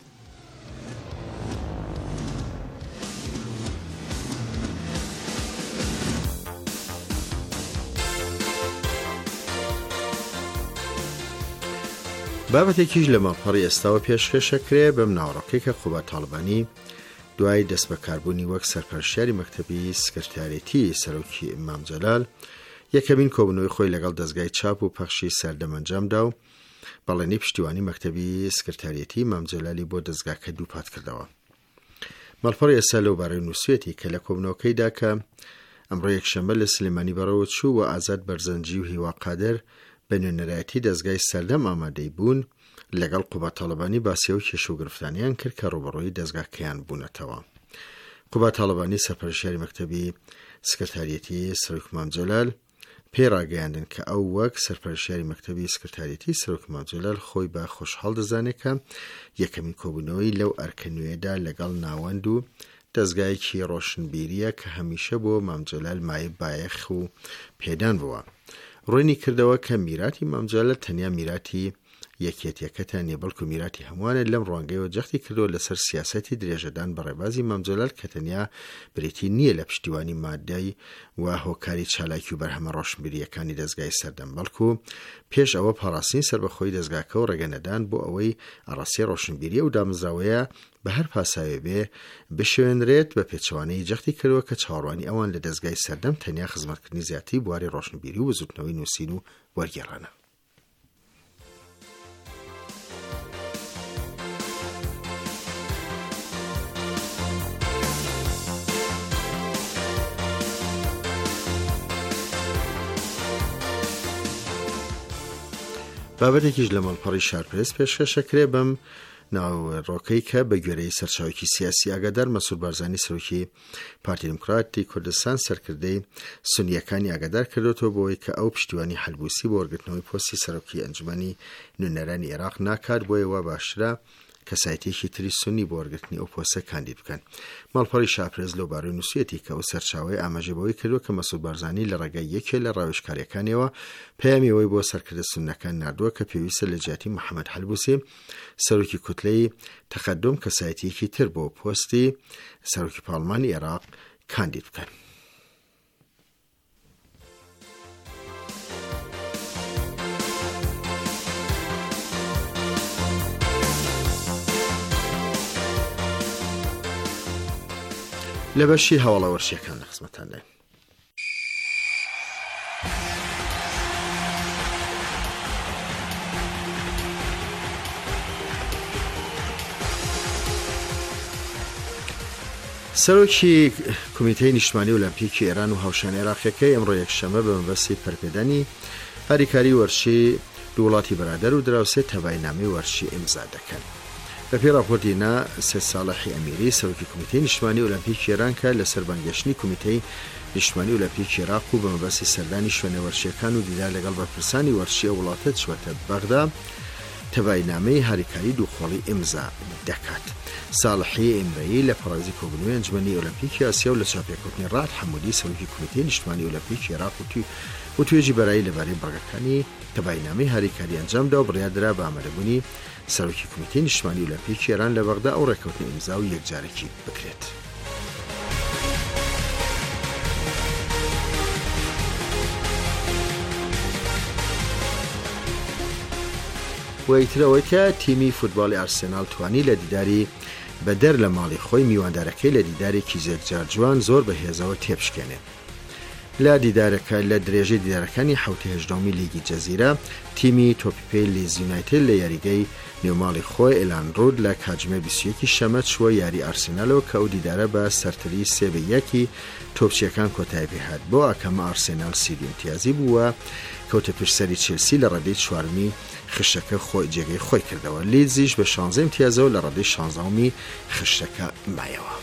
بابەتێکیش لە ماڵپەڕی ئێستاوە پێشکەشەکرێ بەم ناوڕۆکەی کە قوبا تاڵبانی دوای دەست بەکاربوونی وەک سەرپەرشتیاری مەکتەبی سکرتارێتی سەرۆکی ئیمام جەلال یەکەمین کۆبوونەوەی خۆی لەگەڵ دەستگای چاپ و پەخشی سەردەمەنجامدا و بەڵێنی پشتیوانی مەکتەبی سکرتارێتی ئیمام جەلالی بۆ دەستگاکە دووپات کردەوە. ماڵپەڕی ئێستا لەوبارەی نووسویەتی کە لە کۆبوونەوەکەیدا کە ئەمڕۆ یەکشەمبە لە سلێمانی بەڕەوە چوو و ئازاد بەرزەنجی و هیوا قادر بە نوێنەرایەتی دەستگای سەردەم ئامادەی بوون لەگەڵ قوبا تاڵبانی باسی و کێشە و گرفتانیان کرد کە ڕوبەڕووی دەستگاکەیان بوونەتەوە. قوبا تاڵبانی سەرپەرشتیاری مەکتەبی سکرتارێتی سەرۆک ئیمام جەلال پێڕاگەیاندن کە ئەو وەک سەرپەرشتیاری مەکتەبی سکرتارێتی سەرۆک ئیمام جەلال خۆی بە خۆشحاڵ دەزانێت کە یەکەمین کۆبوونەوەی لەو ئەرکە نوێدا لەگەڵ ناوەند و دەستگایەکی ڕۆشنبیریە کە هەمیشە بۆ ئیمام جەلال مایە بایەخ و پێدان بووە. ڕوونی کردەوە کە میراتی ئیمام جەلال تەنیا میراتی یەکێتیەکەتە نیە بەڵکو میراتی هەمووانە. لەم ڕوانگەیەوە جەختی کردەوە لەسەر سیاسەتی درێژەدان بە ڕێبازی ئیمام جەلال کە تەنیا بریتی نییە لە پشتیوانی مادەی و هۆکاری چالاکی و بەرهەمە ڕۆشنبیریەکانی دەستگای سەردەم، بەڵکو پێش ئەوە پاڕاستنی سەربەخۆی دەستگاکە و ڕێگەنەدان بۆ ئەوەی ئەڕاستی ڕۆشنبیریە و دامەزراوەیە بە هەر پاساوێ بێ بشوێنرێت بە پێچەوانەی جەختی کردەوە کە چاوەڕوانی ئەوان لە دەستگای سەردەم تەنیا خزمەتکردنی زیاتری بواری ڕۆشنبیری و وزوتنەوەی نووسین و وەرگێڕانە. بابەتێکیش لە ماڵپەڕی شارپرس پێشکەشەکرێ بەم ناوڕۆکەی کە بە گوێرەی سەرچاوێکی سیاسی ئاگادار مەسعود بارزانی سەرۆکی پارتی دموکراتی کوردستان سەرکردەی سونیەکانی ئاگادار کردوتەوە بۆی کە ئەو پشتیوانی هەلبوسی بۆ وەرگرتنەوەی پۆستی سەرۆکی ئەنجومەنی نوێنەرانی عێراق ناکات، بۆیە وا باشترە کەسایەتێکی تری سونی بۆ وەرگرتنی ئەو پۆستە کاندید بکەن. ماڵپەڕی شارپرس لەو بارەی نووسویەتی کە ئەو سەرچاوەی ئاماژەبەوەی کردووە کە مەسعود بارزانی لە ڕێگای یەکێ لە ڕاوێژکاریەکانیەوە پەیامیەوەی بۆ سەرکردە سونەکان ناردووە کە پێویستە لە جیاتی محەممەد هەلبوسی سەرۆکی کوتلەی تەقەدم کەسایەتێکی تر بۆ پۆستی سەرۆکی پاڵمانی عێراق کاندید بکەن. لە بەشی هەواڵەوەرشیەکان لە خزمەتان دێن. سەرۆکی کمیتەی نیشتمانی ئۆلۆمپیکی ئێران و هاوشانی عێراقیەکەی ئەمڕۆ یەکشەمە بە مەبەستی پەرپێدانی هاریکاری وەرشی دوو وڵاتی بەرادەر و دراوسێ تەباینامەی وەرشی ئیمزا دەکەن. بەپێی راپۆرتینا سێد ساڵحی ئەمیری سەرۆکی کمیتەی نیشتمانی ئۆلۆمپیکی ئێران کە لە سەربانگەشتنی کمیتەی نیشتمانی ئۆلۆمپیکی عێراق و بە مەبەستی سەردانی شوێنە وەرشیەکان و دیدار لەگەڵ بەرپرسانی وەرشی ئەو وڵاتە چوەتە بەغدا تەباینامەی هاریکاری دووخۆڵی ئیمزا دەکات. ساڵحی ئیمرەیی لە پەڕێزی کۆبوونەوەی ئەنجومەنی ئۆلۆمپیکی ئاسیا و لە چاپێکوتنی ڕات حەموودی سەرۆکی کمیتەی نیشتمانی ئۆلۆمپیکی عێراق و توێژی بەرایی لەبارەی بڕگەکانی تەباینامەی هاریکاری ئەنجامدا و بڕیاردرا بە ئامادەبوونی سەرۆکی کمیتەی نیشتمانی ئۆلۆمپیکی ئێران لە بەغدا ئەو ڕێکەوتنی ئیمزا و یەکجارێکی بکرێت. وەیترەوەی کە تیمی فوتباڵی ئارسێنال توانی لە دیداری بەدەر لە ماڵی خۆی میواندارەکەی لە دیدارێکی زێکجار جوان زۆر بەهێزەوە تێبشکێنێ. لە دیدارەکە لە درێژەی دیدارەکانی حوتی هەژدەمی لیگی جەزیرە تیمی تۆپیپەی لیز یونایتد لە یاریگەی نێوماڵی خۆی ئێلان ڕود لە کاتژمێر بیست و یەکی شەمە چووە یاری ئارسێنالەوە کە ئەو دیدارە بە سەرتری سێ بە یەکی تۆپچیەکان کۆتایی پێهات بۆ ئەکەمە ئارسێنال سیدی امتیازی بووە کەوتە پشسەری چێلسی لە ڕادەی چوارمی خشتەکە خۆی جێگەی خۆی کردەوە. لیدزیش بە شانزە امتیازەوە لە ڕادەی شانزەمی خشتەکە مایەوە.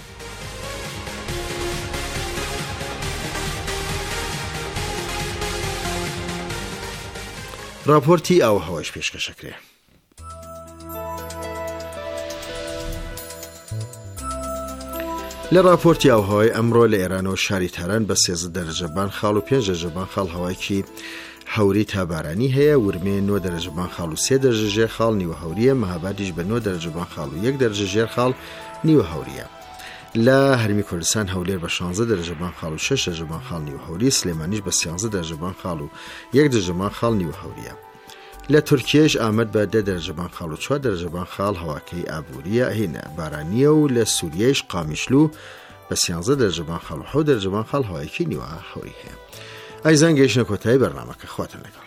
راپۆرتی ئاوهەوایش پێشکەشەکرێ. لە راپۆرتی ئاوهەوای ئەمڕۆ لە ئێرانەوە شاری تاران بە سێزە دەرەجەبان خاڵ و پێنج دەرەجەبان خاڵ هەوایەکی هەوری تابارانی هەیە. ورمێ نۆ دەرەجەبان خاڵ و سێ دەرەجە ژێر خاڵ نیوە هەوریە. مەهابادیش بە نۆ دەرەجەبان خاڵ و یەک دەرەجە ژێر خاڵ نیوە هەوریە. لە هەرمی کوردستان هەولێر بە شانزە دەرەجەبان خاڵ و شەش دەرەجەبان خاڵ نیوە هەوری. سلێمانیش بە سیانزە دەرەجەبان خاڵ و یەک دەرەجەبان خاڵ نیوە هەوریە. لە تورکیەش ئامەد بە دە دەرەجەبان خاڵ و چوار دەرەجەبان خاڵ هەواکەی ئابووریە هینە بارانیە و لە سووریەش قامیشلو بە سیانزە دەرەجەبان خاڵ و حەوت دەرەجەبان خاڵ هەوایەکی نیوە هەوری هەیە. ئایزان گەیشتنە کۆتایی بەرنامەکە خواتن لەگەڵ.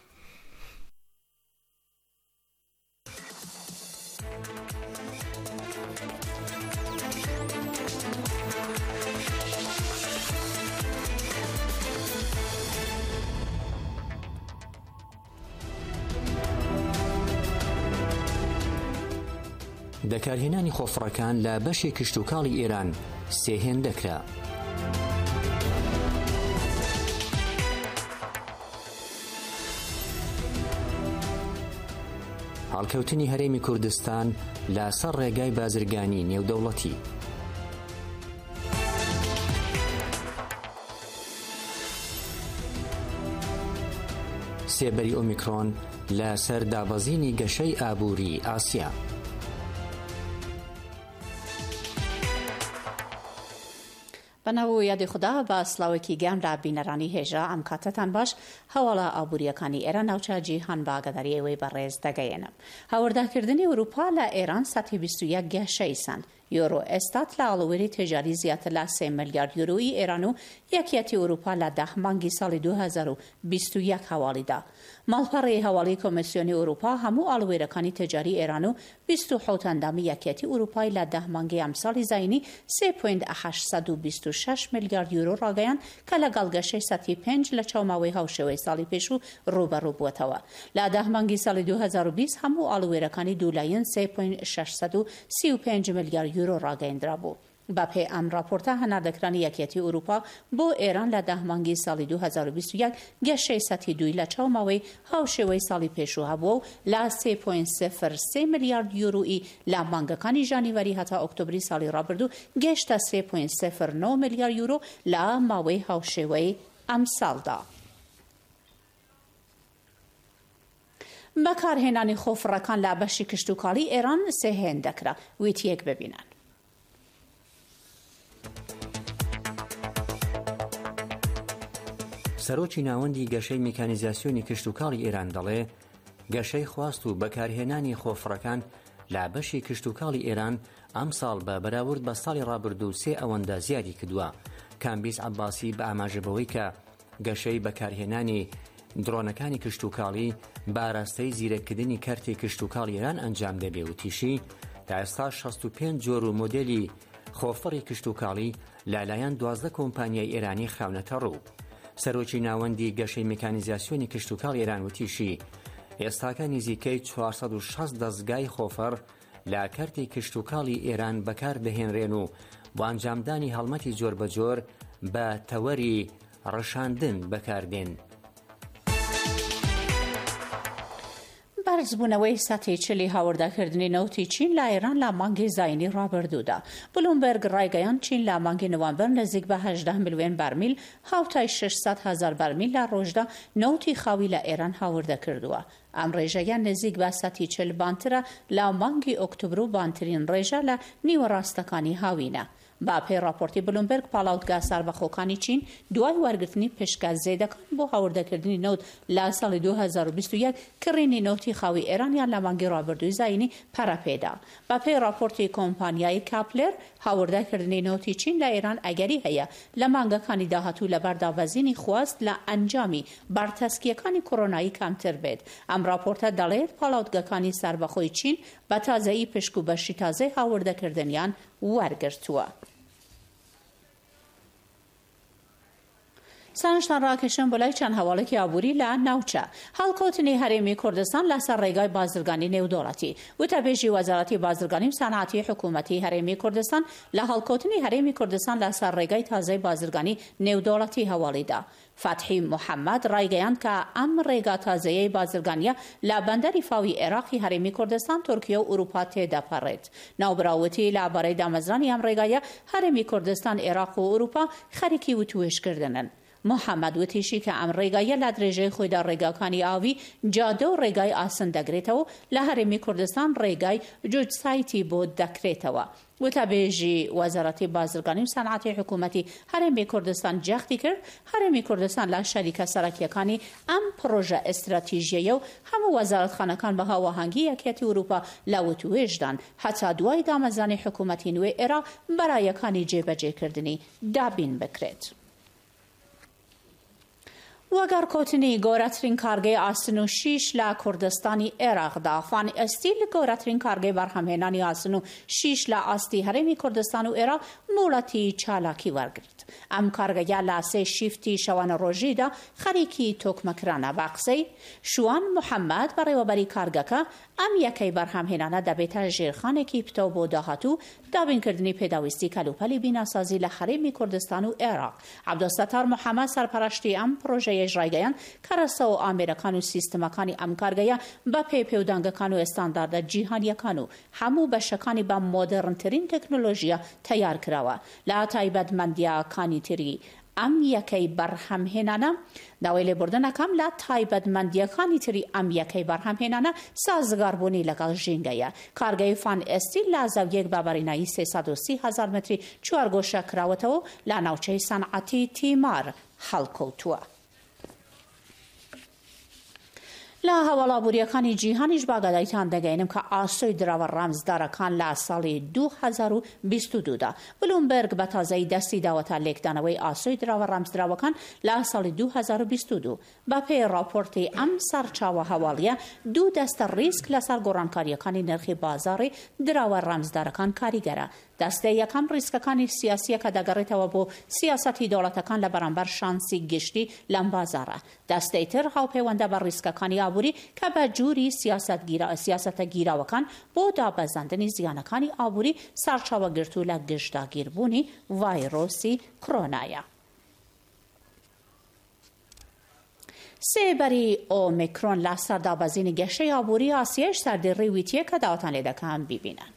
بەکارهێنانی خۆفڕەکان لە بەشی کشتوکاڵی ئێران سێهێن دەکرا. هەڵکەوتنی هەرێمی کوردستان لە سەر ڕێگای بازرگانی نێودەوڵەتی. سێبەری ئۆمیکرۆن لە سەر دابەزینی گەشەی ئابووری ئاسیا. بەناو یادی خوددا بە سلااوێکی گەم لە بینەرانی هێژە ئەم کاتتان باش هەواڵە ئابوووریەکانی ئێران ناوچە جیهان بە ئاگاداری ئەوەی بەڕێز دەگەیەنم. هاورداکردنی ئەوروپا لە ئێران سەتی بیست و یەک گەشەی سند یۆرۆ ئێستات لە ئاڵوێری تێژاری زیاتر لە سێ ملیارد یۆرۆی ئێران و یەکیەتی ئەوروپا لە دە مانگی ساڵی دوو هەزار و بیست و یەک هەواڵیدا. ماڵپەڕی هەواڵی کۆمسیۆنی ئەوروپا هەموو ئاڵوێرەکانی تێجاری ئێران و بیست و حەوت ئەندامی یەکیەتی ئەوروپای لە دە مانگی ئەم ساڵی زاینی سێ پۆینت هەشت بیست و شەش ملیارد یۆرۆ ڕاگەیان کە لەگەڵ گەشەی سەتی پێنج لە چاوماوەی هاوشێوەی ساڵی پێشوو ڕوبەڕوو بووەتەوە. لە دە مانگی ساڵی دوو هەزار و بیست هەموو ئاڵوێرەکانی دوولایەن سێ پۆینت شەشسەد و سی و پێنج ملیارد یۆرۆ ڕاگەیاندرا بوو. بەپێ ئەم راپۆرتە هەناردەکرانی یەکیەتی ئەوروپا بۆ ئێران لە دە مانگی ساڵی دوو هەزار و بیست و یەک گەشەی سەتی دوی لە چاوماوەی هاوشێوەی ساڵی پێشوو هەبووە و لە سێ پۆینت صفر سێ ملیارد یۆروئی لە مانگەکانی ژانیوەری هەتا ئۆکتۆبری ساڵی ڕابردوو گەشتە سێ پۆینت صفر نۆ ملیارد یۆرۆ لە ماوەی هاوشێوەی ئەم ساڵدا. بەکارهێنانی خۆفڕەکان لە بەشی کشتوکاڵی ئێران سێهێن دەکرا. ویتیەک ببینن. سەرۆکی ناوەندی گەشەی میکانیزاسیۆنی کشتوکاڵی ئێران دەڵێ گەشەی خواست و بەکارهێنانی خۆفڕەکان لە بەشی کشتوکاڵی ئێران ئەم ساڵ بە بەراورد بە ساڵی ڕابردوو سێ ئەوەندە زیادی کردووە. کامبیس عەباسی بە ئاماژەبەوەی کە گەشەی بەکارهێنانی درۆنەکانی کشتوکاڵی بە ئاراستەی زیرەکردنی کەرتی کشتوکاڵی ئێران ئەنجام دەبێ و تیشی تا ئێستا شەست و پێنج جۆر و مۆدێلی خۆفەڕی کشت و کاڵی لالایەن دوازدە کۆمپانیای ئێرانی خاونەتە ڕوو. سەرۆکی ناوەندی گەشەی میکانیزاسیۆنی کشت و کاڵ ئێران وتیشی ئێستاکە نزیکەی چوارسەد و شەست دەستگای خۆفەر لە کارتی کشت و کاڵی ئێران بەکار دەهێنرێن و بۆ ئەنجامدانی هەڵمەتی جۆر بەجۆر بە تەوەری ڕەشاندن بەکاردێن. بەرزبوونەوەی سەتی چلی هاوردەکردنی نەوتی چین لە ئێران لە مانگی زاینی ڕابردوودا. بلومبەرگ ڕایگەیان چین لە مانگی نوامبەر نزیک بە هەژدە ملیۆن بەرمیل هاوتای شەشسەد هەزار بەرمیل لە ڕۆژدا نەوتی خاوی لە ئێران هاوردە کردووە. ئەم ڕێژەیە نزیک بە سەتی چل بانترە لە مانگی ئۆکتۆبر و بانترین ڕێژە لە نیوە ڕاستەکانی هاوینە. با پێی راپۆرتی بلومبەرگ پاڵاوتگا ساربەخۆکانی چین دوای وەرگرتنی پشکەزێدەکان بۆ هاوردەکردنی نەوت لە ساڵی دوو هەزار و بیست و یەک کڕینی نەوتی خاوی ئێرانیان لە مانگی ڕابردووی زاینی پەرەپێدا. با پێی راپۆرتی کۆمپانیای کاپلەر هاوردەکردنی نەوتی چین لە ئێران ئەگەری هەیە لە مانگەکانی داهاتوو لە بەردابەزینی خواست لە ئەنجامی بەرتەسکیەکانی کۆڕۆنایی کەمتر بێت. ئەم راپۆرتە دەڵێت پاڵاوتگەکانی ساربەخۆی چین بە تازەیی پشک و بەشی تازەی هاوردەکردنیان وەرگرتووە. سانشتان ڕاکێشن بۆ لای چەند هەواڵێکی ئابووری لە ناوچە. هەڵکەوتنی هەرێمی کوردستان لەسەر ڕێگای بازرگانی نێودوڵەتی. وتەبێژی وەزارەتی بازرگانی و سەنعەتی حکوومەتی هەرێمی کوردستان لە هەڵکەوتنی هەرێمی کوردستان لەسەر ڕێگای تازەی بازرگانی نێودوڵەتی هەواڵیدا. فتحی محەممەد ڕایگەیاند کە ئەم ڕێگا تازەیەی بازرگانیە لە بەندەری فاوی عێراقی هەرێمی کوردستان تورکیا و ئوروپا تێدەپەڕێت. ناوبراوەتی لەبارەی دامەزرانی ئەم ڕێگایە هەرێمی کوردستان عێراق و ئوروپا خەریکی وتوێشکردنن. محەممەد وتیشی کە ئەم ڕێگایە لە درێژەی خۆیدا ڕێگاکانی ئاوی جادە و ڕێگای ئاسن دەگرێتەوە لە هەرێمی کوردستان ڕێگای جوجسایتی بۆ دەکرێتەوە. وتەبێژی وەزارەتی بازرگانی و سەنعەتی حکوومەتی هەرێمی کوردستان جەختی کرد هەرێمی کوردستان لە شەریکە سەرەکیەکانی ئەم پرۆژە ئەستراتیژیەیە و هەموو وەزارەتخانەکان بە هاوەهەنگی یەکێتی ئوروپا لە وتوێژدان هەتا دوای دامەزانی حکوومەتی نوێ ئێرە بەرایەکانی جێبەجێکردنی دابین بکرێت. وەگەڕکەوتنی گەورەترین کارگەی ئاسن و شیش لە کوردستانی عێراقدا. فانی ئەستیل گەورەترین کارگەی بەرهەمهێنانی ئاسن و شیش لە ئاستی هەرێمی کوردستان و عێراق موڵەتی چالاکی وەرگرت. ئەم کارگەیە لە سێ شیفتی شەوانە ڕۆژیدا خەریکی تۆکمەکرانە. بە قسەی شوان محەممەد بەڕێوەبەری کارگەکە ئەم یەکەی بەرهەمهێنانە دەبێتە ژێرخانێکی پتە بۆ داهاتوو دابینکردنی پێداویستی کەلوپەلی بیناسازی لە هەرێمی کوردستان و عێراق. عەبدولستار محەممەد سەرپەرشتی ئەم پرۆژەیە ژڕایگەیان کەرەسە و ئامێرەکان و سیستەمەکانی ئەم کارگەیە بە پێی پێودانگەکان و ئێستانداردە جیهانیەکان و هەموو بەشەکانی بە مۆدرنترین تەکنۆلۆژیە تەیار کراوە. لە تایبەتمەندیەکانی تری ئەم یەکەی بەرهەمهێنانە داوای لێبوردنەکەم لە تایبەتمەندیەکانی تری ئەم یەکەی بەرهەمهێنانە سازگاربوونی لەگەڵ ژینگەیە. کارگەی فان ئێستیل لە زەویەک بە بەرینایی سێسەد و سی هەزار متری چوارگۆشە کراوەتەوە لە ناوچەی سەنعەتی تیمار هەڵکەوتووە. لە هەواڵابووریەکانی جیهانیش باگادایتان دەگەینم کە ئاسۆی دراوە ڕامزدارەکان لە ساڵی دوو هەزار و بیست و دوودا. بلومبەرگ بە تازایی دەستی داوەتە لێکدانەوەی ئاسۆی دراوە ڕامزدراوەکان لە ساڵی دوو هەزار و بیست و دوو. بە پێی راپۆرتی ئەم سەرچاوە هەواڵیە دوو دەستە ڕیسک لەسەر گۆڕانکاریەکانی نرخی بازاڕی دراوە ڕامزدارەکان کاریگەرە. دەستە یەکەم ڕیسکەکانی سیاسیە کە دەگەڕێتەوە بۆ سیاسەتی دەوڵەتەکان لە بەرامبەر شانسی گشتی لەم بازاڕە. دەستەی تر هاوپەیوەندە بە ڕیسکەکانی ئابووری کە بە جووری سیاسەتە گیراوەکان بۆ دابەزاندنی زیانەکانی ئابووری سەرچاوە گرتو لە گشتداگیربوونی ڤایرۆسی کۆرۆنایە. سێبەری ئۆمیکرۆن لە سەردابەزینی گەشەی ئابووری ئاسیەش سەردەڕێی ویتیە کە داوەتان لێ دەکەم بیبینن.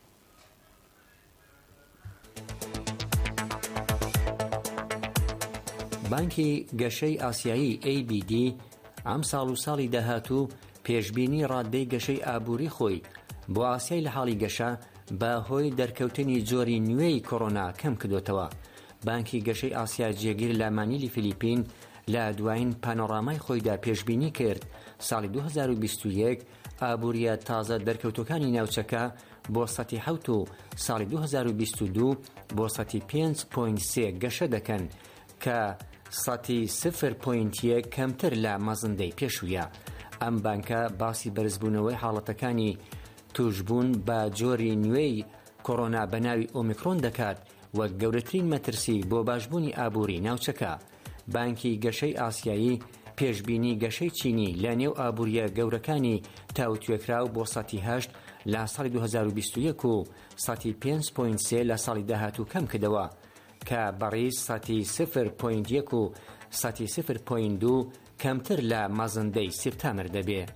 بانکی گەشەی ئاسیایی ئەی بی دی ئەم ساڵ و ساڵی داهاتوو پێشبینی ڕادەی گەشەی ئابووری خۆی بۆ ئاسیای لە حاڵی گەشە بە هۆی دەرکەوتنی جۆری نوێی کۆڕۆنا کەم کردوتەوە. بانکی گەشەی ئاسیا جێگیر لە مانیلی فیلیپین لە دوایین پانۆڕامای خۆیدا پێشبینی کرد ساڵی دوو هەزار و بیست و یەک ئابووریە تازە دەرکەوتەکانی ناوچەکە بۆ سەتی حەوت و ساڵی دوو هەزار و بیست و دوو بۆ سەتی پێنج پۆینت سێ گەشە دەکەن کە سەتی سفر پۆینت یەک کەمتر لە مەزندەی پێشوویە. ئەم بانکە باسی بەرزبوونەوەی حاڵەتەکانی توشبوون بە جۆری نوێی کۆڕۆنا بە ناوی ئۆمیکرۆن دەکات وەک گەورەترین مەترسی بۆ باشبوونی ئابووری ناوچەکە. بانکی گەشەی ئاسیایی پێشبینی گەشەی چینی لە نێو ئابووریە گەورەکانی تاوتوێکراو بۆ سەتی هەشت لە ساڵی دوو هەزار و بیست و یەک و سەتی پێنج پۆینت سێ لە ساڵی داهاتوو کەم کردەوە کە بەڕیز سەتی صفر پۆینت یەک و سەتی صفر پۆینت دوو کەمتر لە مەزندەی سپتامبر دەبێت.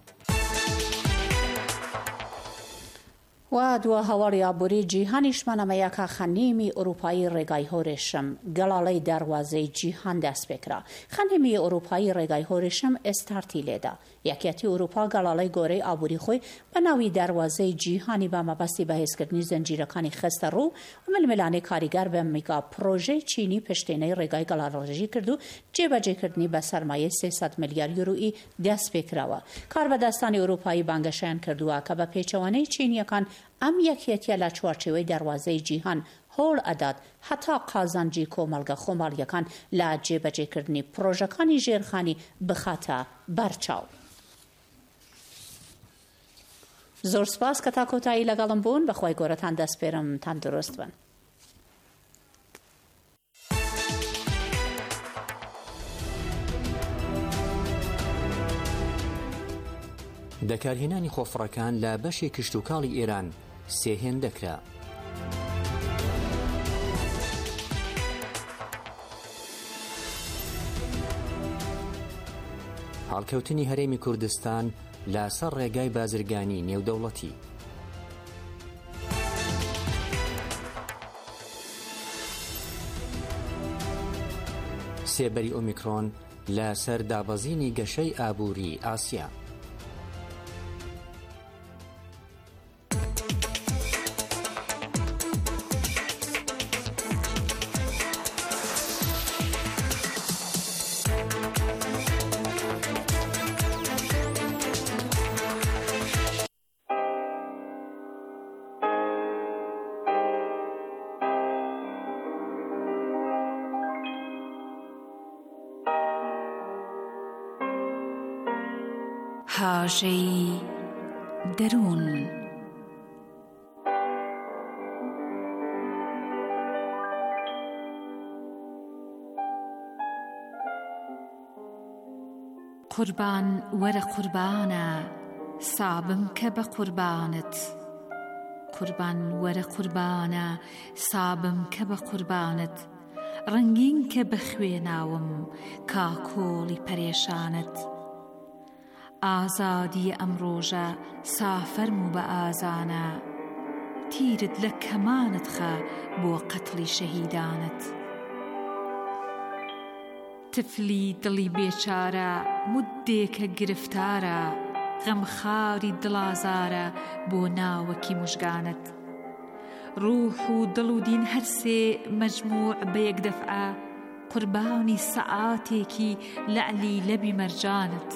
و دو هەواڵی ئابووری جیهانی شمانەمەیەکە خەنیمی ئەوروپایی ڕێگای هۆرێشم گەڵاڵەی دەواازەی جیهان دەست پێکرا. خەنیمی ئەوروپایی ڕێگای هۆرێشم ئێستارتی لێدا. یەکێتی ئەوروپا گەڵاڵەی گۆرەی ئابووری خۆی بە ناوی دەواازەی جیهانی بە مەبەستی بەهێزکردنی زنجیرەکانی خستە ڕوو و ململانی کاریگەر بە میگا پرۆژەی چینی پشتێنەی ڕێگای گەڵاڵەژی کرد و جێبەجێکردنی بە سەرمایە سێسەد ملیار یورویی دەست پێکراوە. کاربەدەستانی ئەوروپایی بانگەشیان کردووە کە بە پێچەوانەی چینیەکان ئەم یەکێتیە لە چوارچێوەی دەواازەی جیهان هۆڵ ئەدات هەتا قازانجی کۆمەڵگە خۆماڵیەکان لە جێبەجێکردنی پرۆژەکانی ژێرخانی بخاتە بەرچاو. زۆر سپاس کە تا کۆتایی لەگەڵم بوون. بەخوای گەورەتان دەست پێرم تەندروست بن. دەکارهێنانی خۆفڕەکان لە بەشی کشتوکاڵی ئێران سێهێن دەکرا. هەڵکەوتنی هەرێمی کوردستان لەسەر ڕێگای بازرگانی نێودەوڵەتی. سێبەری ئۆمیکرۆن لەسەر دابەزینی گەشەی ئابووری ئاسیا. هاژەی دەروون. قوربان وەرە قوربانە سابم کە بە قوربانت. قوربان وەرە قوربانە سابم کە بە قوربانت. ڕەنگین کە بە خوێناوم کاکۆڵی پەرێشانت. ئازادی ئەمڕۆژە سافەرم و بە ئازانە. تیرت لە کەمانت خە بۆ قەتڵی شەهیدانت. تفلی دڵی بێچارە مودێکە گرفتارە. غەمخاری دڵازارە بۆ ناوەکی موژگانت. ڕوح و دڵ و دین هەرسێ مەجموع بە یەک دەفعە. قوربانی سەعاتێکی لەعلی لەبی مەرجانت.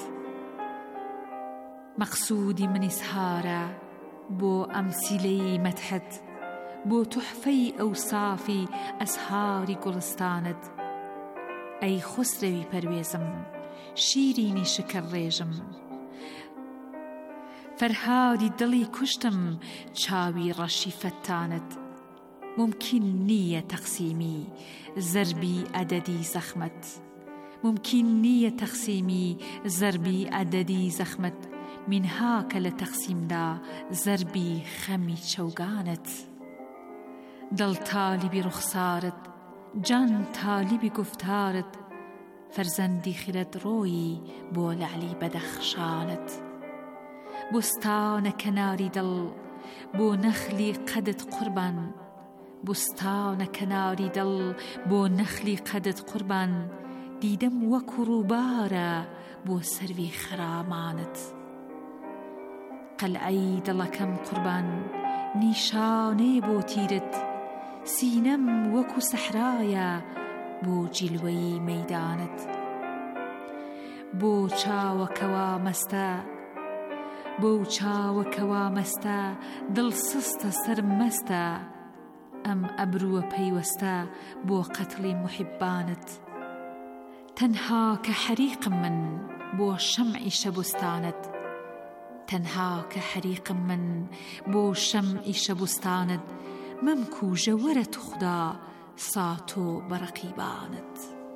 مەقسوودی منی سهارە بۆ ئەمسیلەی مەدحت. بۆ توحفەی ئەوسافی ئەسهاری گوڵستانت. ئەی خوسرەوی پەروێزم شیرینی شکر ڕێژم. فەرهادی دڵی کوشتم چاوی ڕەشی فەتانت. ممکن نییە تەقسیمی زەربی ئەدەدی زەخمت. ممکن نییە تەقسیمی زەربی ئەدەدی زەخمت. منها کە لە تەقسیمدا زەربی خەمی چەوگانت. دڵ تالیبی ڕوخسارت جان تالیبی گفتارت. فەرزەندی خرەت ڕۆیی بۆ لەعلی بەدەخشانت. بوستانە کەناری دڵ بۆ نەخلی قەدت قوربان. بوستانە کەناری دڵ بۆ نەخلی قەدت قوربان. دیدەم وەکو ڕووبارە بۆ سەروی خرامانت. قەلعەی دڵەکەم قوربان نیشانەی بۆ تیرت. سینەم وەکو سەحرایە بۆ جیلوەی مەیدانت. بۆ چاوەکەوا مەستە بۆ چاوەکەوا مەستە. دڵ سستە سەر مەستە. ئەم ئەبرووە پەیوەستە بۆ قەتڵی موحیبانت. تەنها کە حەریقم من بۆ شەمعی شەبوستانت. تەنها کە حەریقم من بۆ شەمعی شەبوستانت. مەمکوژە وەرە توخدا سات و بەڕەقیبانت.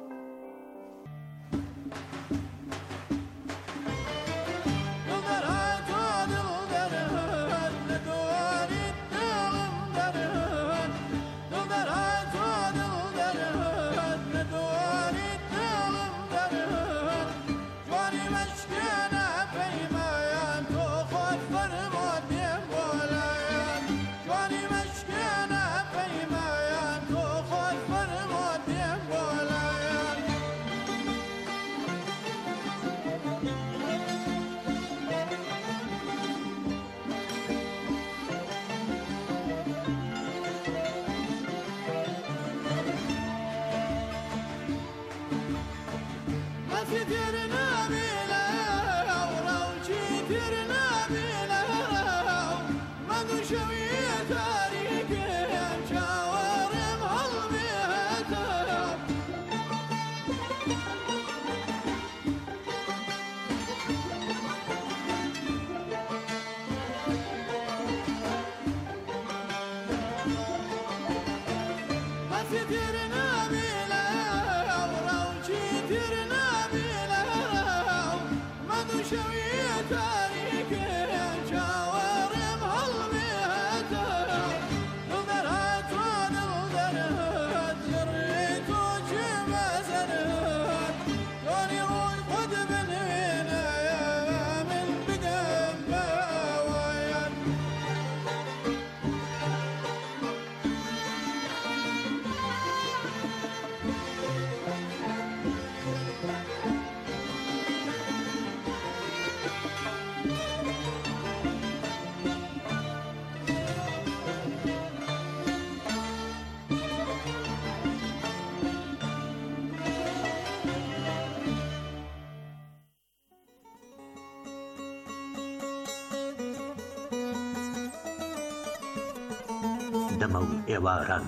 دەمە و ئێواران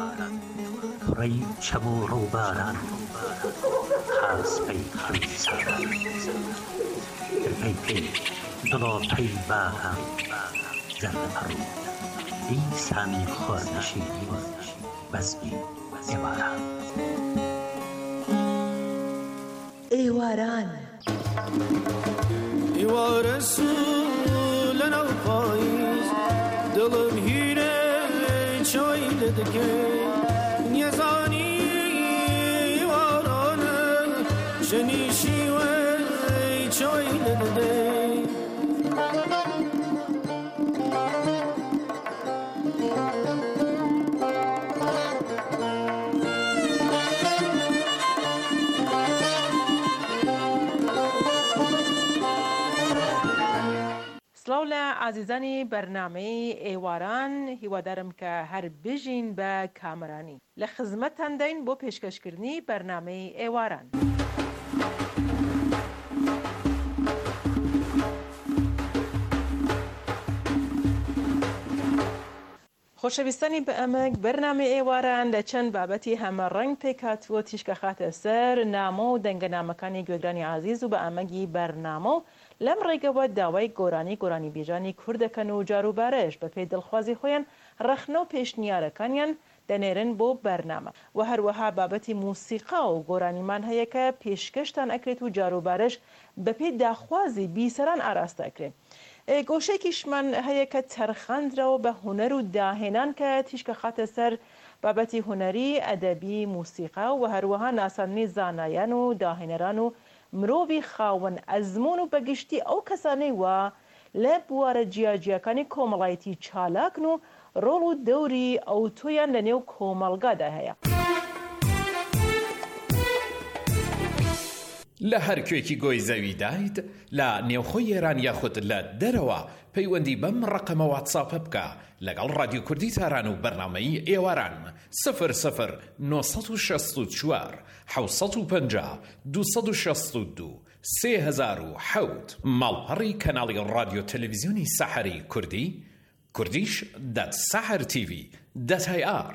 پڕەی چەم و ڕووباران خاسپەی خەریساران ترپەی پێی دڵۆپەی باغان زەردەپەڕوو دیسانی خۆرنشینی بەزمی ئێواران ئێواران ئێوارە سوو لەناو پاییز دڵم هیرە چۆی لە دەکەی نیێزانی ئێوارانە شەنیشیوەی چۆی لە دەدەی سڵاو لە ئازیزانی بەرنامەی ئێواران، هیوادارم کە هەر بژین بە کامەرانی. لە خزمەتتان دەین بۆ پێشکەشکردنی بەرنامەی ئێواران. خۆشەویستانی بە ئەمەک بەرنامەی ئێواران لە چەند بابەتی هەمە ڕەنگ پێکاتوە تیشکە خاتە سەر نامە و دەنگەنامەکانی گوێگرانی عزیز و بە ئەمەگی بەرنامە و لەم ڕێگەوە داوای گۆرانی گۆرانی بیژانی کوردەکەن و جاروبارەش بە پێی دڵخوازی خۆیان ڕەخنە و پێشنیارەکانیان دەنێرن بۆ بەرنامە و هەروەها بابەتی موسیقا و گۆرانیمان هەیە کە پێشکەشتان ئەکرێت و جاروبارەش بە پێی داخوازی بیسەران ئاراستە ئەکرێت. گۆشێکیشمان هەیە کە تەرخاندرەوە بە هوەر و داهێنان کە تیشکە خاتە سەر بابەتی هوەری، ئەدەبی، موسیقا و هەروەها ناساندنی زانایان و داهێنەران و مرۆڤی خاوەن ئەزمون و بەگشتی ئەو کەسانەی وە لە بوارە جیاجیەکانی کۆمەڵایەتی چالاکن و ڕۆڵ و دەوری ئەو تۆیان لە نێو کۆمەڵگادا هەیە. لە هەر کوێکی گۆی زەوی دایت لە نێوخۆی ئێران یاخود لە دەرەوە پەیوەندی بەم ڕقەمە واتساپە بکە لەگەڵ رادیۆ کوردی تاران و بەرنامەی ئێواران سفر سفر نۆ سەد و شەست و چوار حەوت سەد و پەنجا دوو سەد و شەست و دوو سێ هەزار و حەوت ماڵپەڕی کەناڵی رادیۆ تەلەڤیزیۆنی سەحەری کوردی کوردیش دەت سەحەر تیڤی دەت هەی ئار.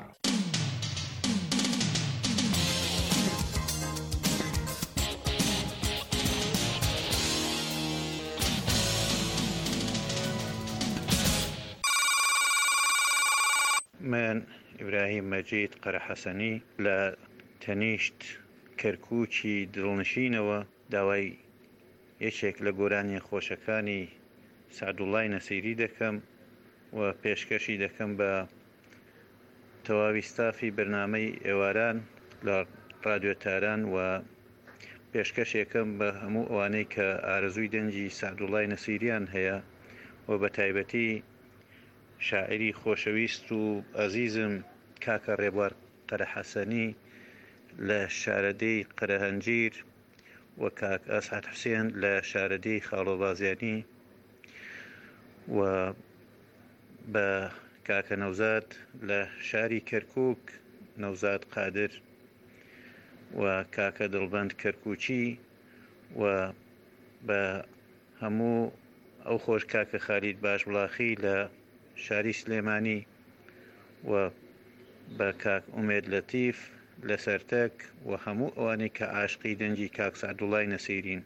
من ئیبراهیم مەجید قەرەحەسەنی لە تەنیشت کەرکووکی دڵنشینەوە داوای یەکێک لە گۆرانی خۆشەکانی سەعدوڵڵای نەسیری دەکەم و پێشکەشی دەکەم بە تەواوی ستافی بەرنامەی ئێواران لە ڕادیۆتاران و پێشکەشێکم بە هەموو ئەوانەی کە ئارەزووی دەنجی سەعدوڵڵای نەسیریان هەیە و بە تایبەتی شاعری خۆشەویست و ئەزیزم کاکە ڕێبوار قەرەحەسەنی لە شارەدەی قەرەهەنجیر و کاک ئەسعەد حوسێن لە شارەدەی خاڵۆبازیانی و بە کاکە نەوزاد لە شاری کەرکووک نەوزاد قادر و کاکە دڵبەند کەرکووچی و بە هەموو ئەو خۆش کاکە خالید باش بڵاخی لە شاری سلێمانی و بە کاک ئومێد لەتیف لە سەرتەک و هەموو ئەوانەی کە عاشقی دەنجی کاک سەعدوڵڵای نەسیرین.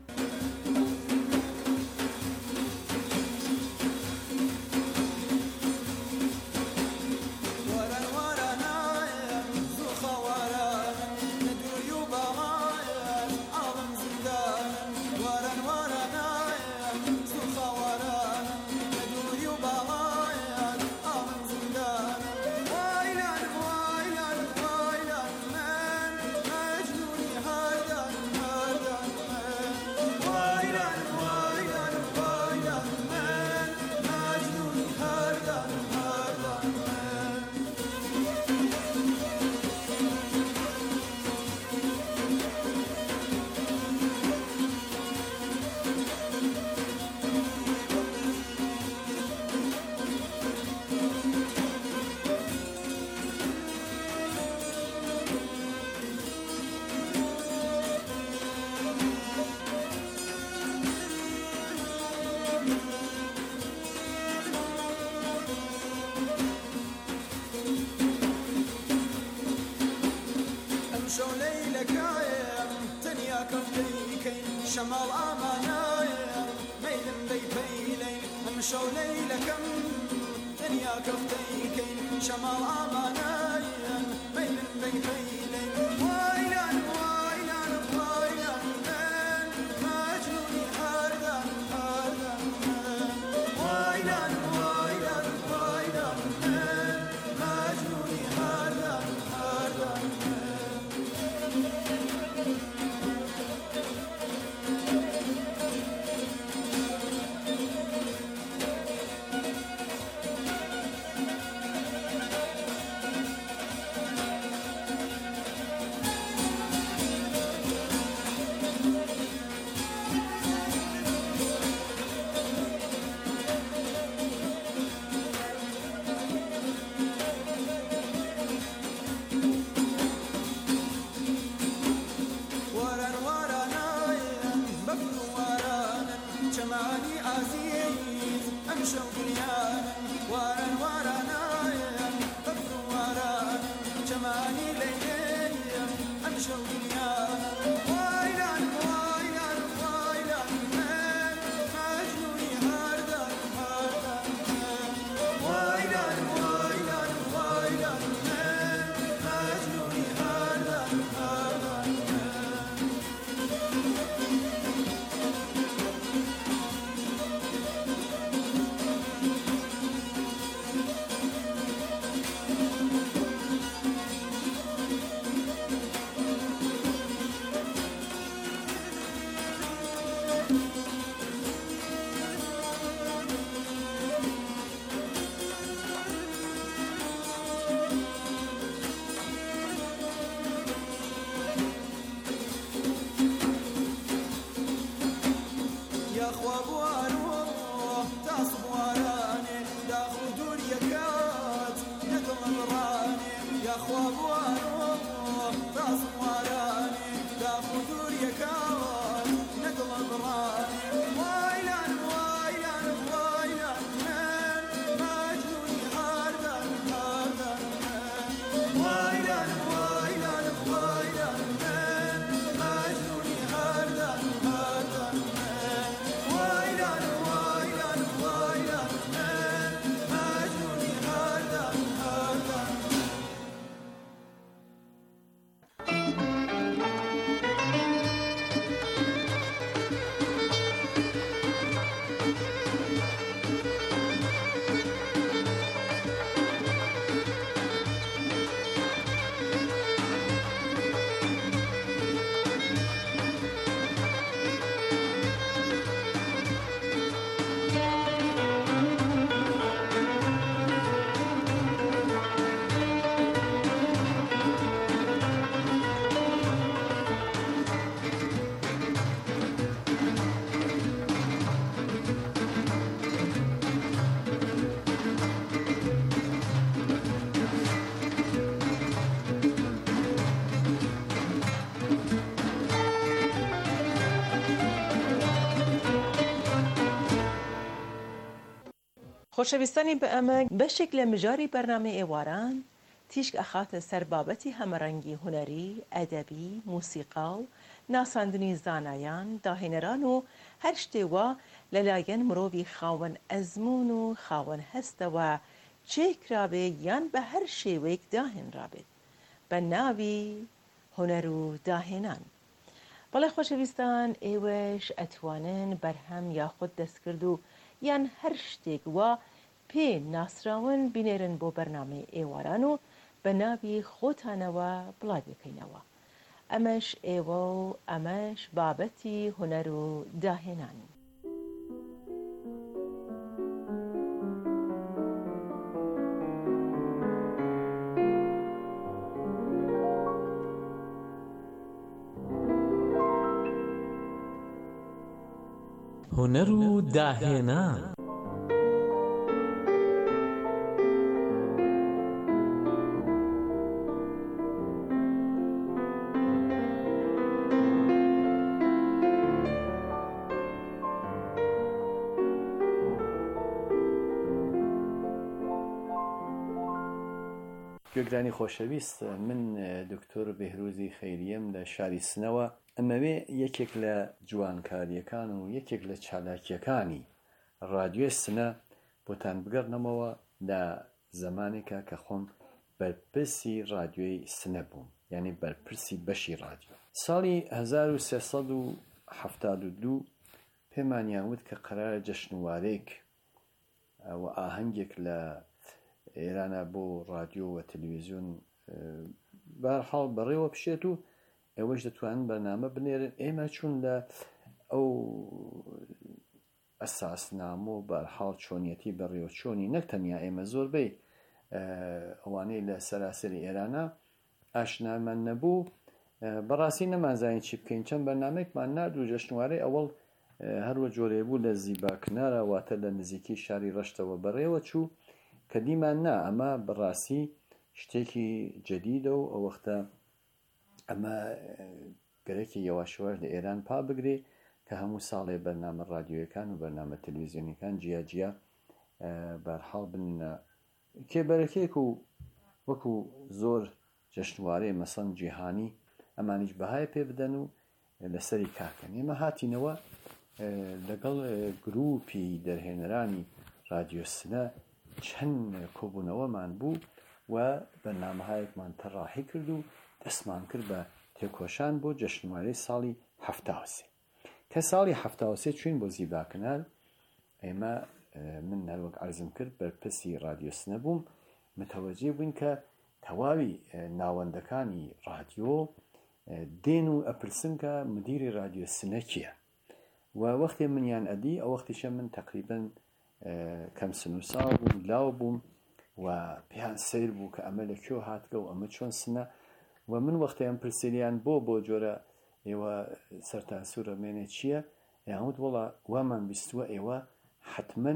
شمال ئامانایە مەیلم دەی پەیلەی ئەمشەو لەیلەکەم دنیا کەفتەیکەین شەمال ئامانایە مەیلم دەی پەیلەی وایلان وایلان وایلان من مەجنونی هەردان هەردان من وایلان وایلان وایلان من مەجنونی هەردان هەردان خۆشەویستانی بە ئەمە بەشێک لە مژاری بەرنامەی ئێواران تیشک ئەخاتە سەر بابەتی هەمەڕەنگی هونەری، ئەدەبی، موسیقا و ناساندنی زانایان، داهێنەران و هەر شتێوە لەلایەن مرۆڤی خاوەن ئەزمون و خاوەن هەستەوە چێکرابێ یان بە هەر شێوەیەک داهێنرابێت بە ناوی هونەر و داهێنان. بەڵێ خۆشەویستان، ئێوەش ئەتوانن بەرهەم یاخود دەستکرد و یان هەر شتێک وە پێ ناسراون بینێرن بۆ بەرنامەی ئێواران و بە ناوی خۆتانەوە بڵاو بکەینەوە. ئەمەش ئێوە و ئەمەش بابەتی هونەر و داهێنان. هونەر و داهێنان. گوێگرانی خۆشەویست، من دکتۆر بێهروزی خەیریەم لە شاری سنەوە. ئەمەوێ یەکێک لە جوانکاریەکان و یەکێک لە چالاکیەکانی ڕادیۆی سنە بۆتان بگەڕنەمەوە لە زمانێکە کە خۆم بەرپرسی ڕادیۆی سنە بووم، یعنی بەرپرسی بەشی ڕادیۆ. ساڵی هەزار و سێسەد و هەفتاد و دوو پێمانیان وت کە قەرارە جەشنوارێک و ئاهەنگێک لە ئێرانە بۆ ڕادیۆ و تەلەڤیزیۆن بەهەرحاڵ بەڕێوە بشێت و ئێوەش دەتوانن بەرنامە بنێرن. ئێمە چوون لە ئەو ئەساسنامە و بەهەرحاڵ چۆنیەتی بەڕێوەچۆنی نەک تەنیا ئێمە زۆربەی ئەوانەی لە سەراسەری ئێرانە ئاشنامان نەبوو، بەڕاستی نەمانزانین چی بکەین. چەند بەرنامێکمان نرد و جەشنوارەی ئەوڵ هەروە جۆرێ بوو لە زیباکنارە، واتە لە نزیکی شاری ڕەشتەوە بەڕێوە چوو کە دیمان نا ئەمە بەڕاستی شتێکی جەدیدە و ئەو وەختە ئەمە گەرەکی یەواشەواش لە ئێران پا بگرێ کە هەموو ساڵێ بەرنامە ڕادیۆیەکان و بەرنامە تەلەڤیزیۆنیەکان جیاجیا بەهەرحاڵ بنە کێبەرەکێک و وەکو زۆر جەشنوارەی مەسەڵەن جیهانی ئەمانیش بەهای پێ بدەن و لەسەری کارکەن. ئێمە هاتینەوە لەگەڵ گروپی دەرهێنەرانی ڕادیۆ سنە چەند کۆبوونەوەمان بوو و بەرنامەهایەکمان تەڕاحی کرد و دەستمان کرد بە تێکۆشان بۆ جەشنوارەی ساڵی هەفتاد و سێ. کە ساڵی هەفتاد و سێ چوین بۆ زیباکنار، ئێمە من هەروەک عەرزم کرد بەرپرسی ڕادیۆ سنە بووم. متەوەجێ بووین کە تەواوی ناوەندەکانی ڕادیۆ دێن و ئەپرسن کە مدیری ڕادیۆ سنە کییە، و وەختێ منیان ئەدی ئەو وەختیشە من تەقریبەن کەم سن و ساڵ بووم، لاو بووم و پێیان سیر بوو کە ئەمە لەکوێ هاتگە و ئەمە چۆن سنە. و من وەختیان پرسیریان بۆ بۆ جۆرە ئێوە سەرتاسوورە مێنێ چییە، یانوت وەڵا وامان بیستووە ئێوە حتمەن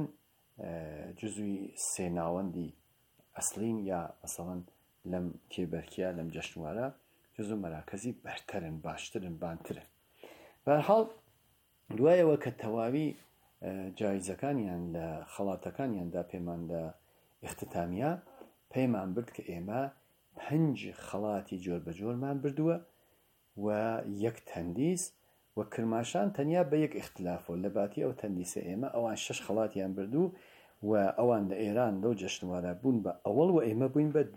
جزوی سێ ناوەندی ئەسڵین یا مەسەڵەن لەم کێبەرکیە لەم جەشنوارە جزو مەراکەزی بەرترن، باشترن، بانترن. بەهەرحاڵ دوایەوە کە تەواوی جایزەکانیان لە خەڵاتەکانیاندا پێمان لە ئیختتامیە پەیمان برد کە ئێمە پەنج خەڵاتی جۆر بە جۆرمان بردووە و یەک تەندیس و کرماشان تەنیا بە یەک ئیختلافۆ لە باتی ئەو تەندیسە ئێمە ئەوان شەش خەڵاتیان بردوو و ئەوان لە ئێران لەو جەشنوارە بوون بە ئەوڵ و ئێمە بووین بە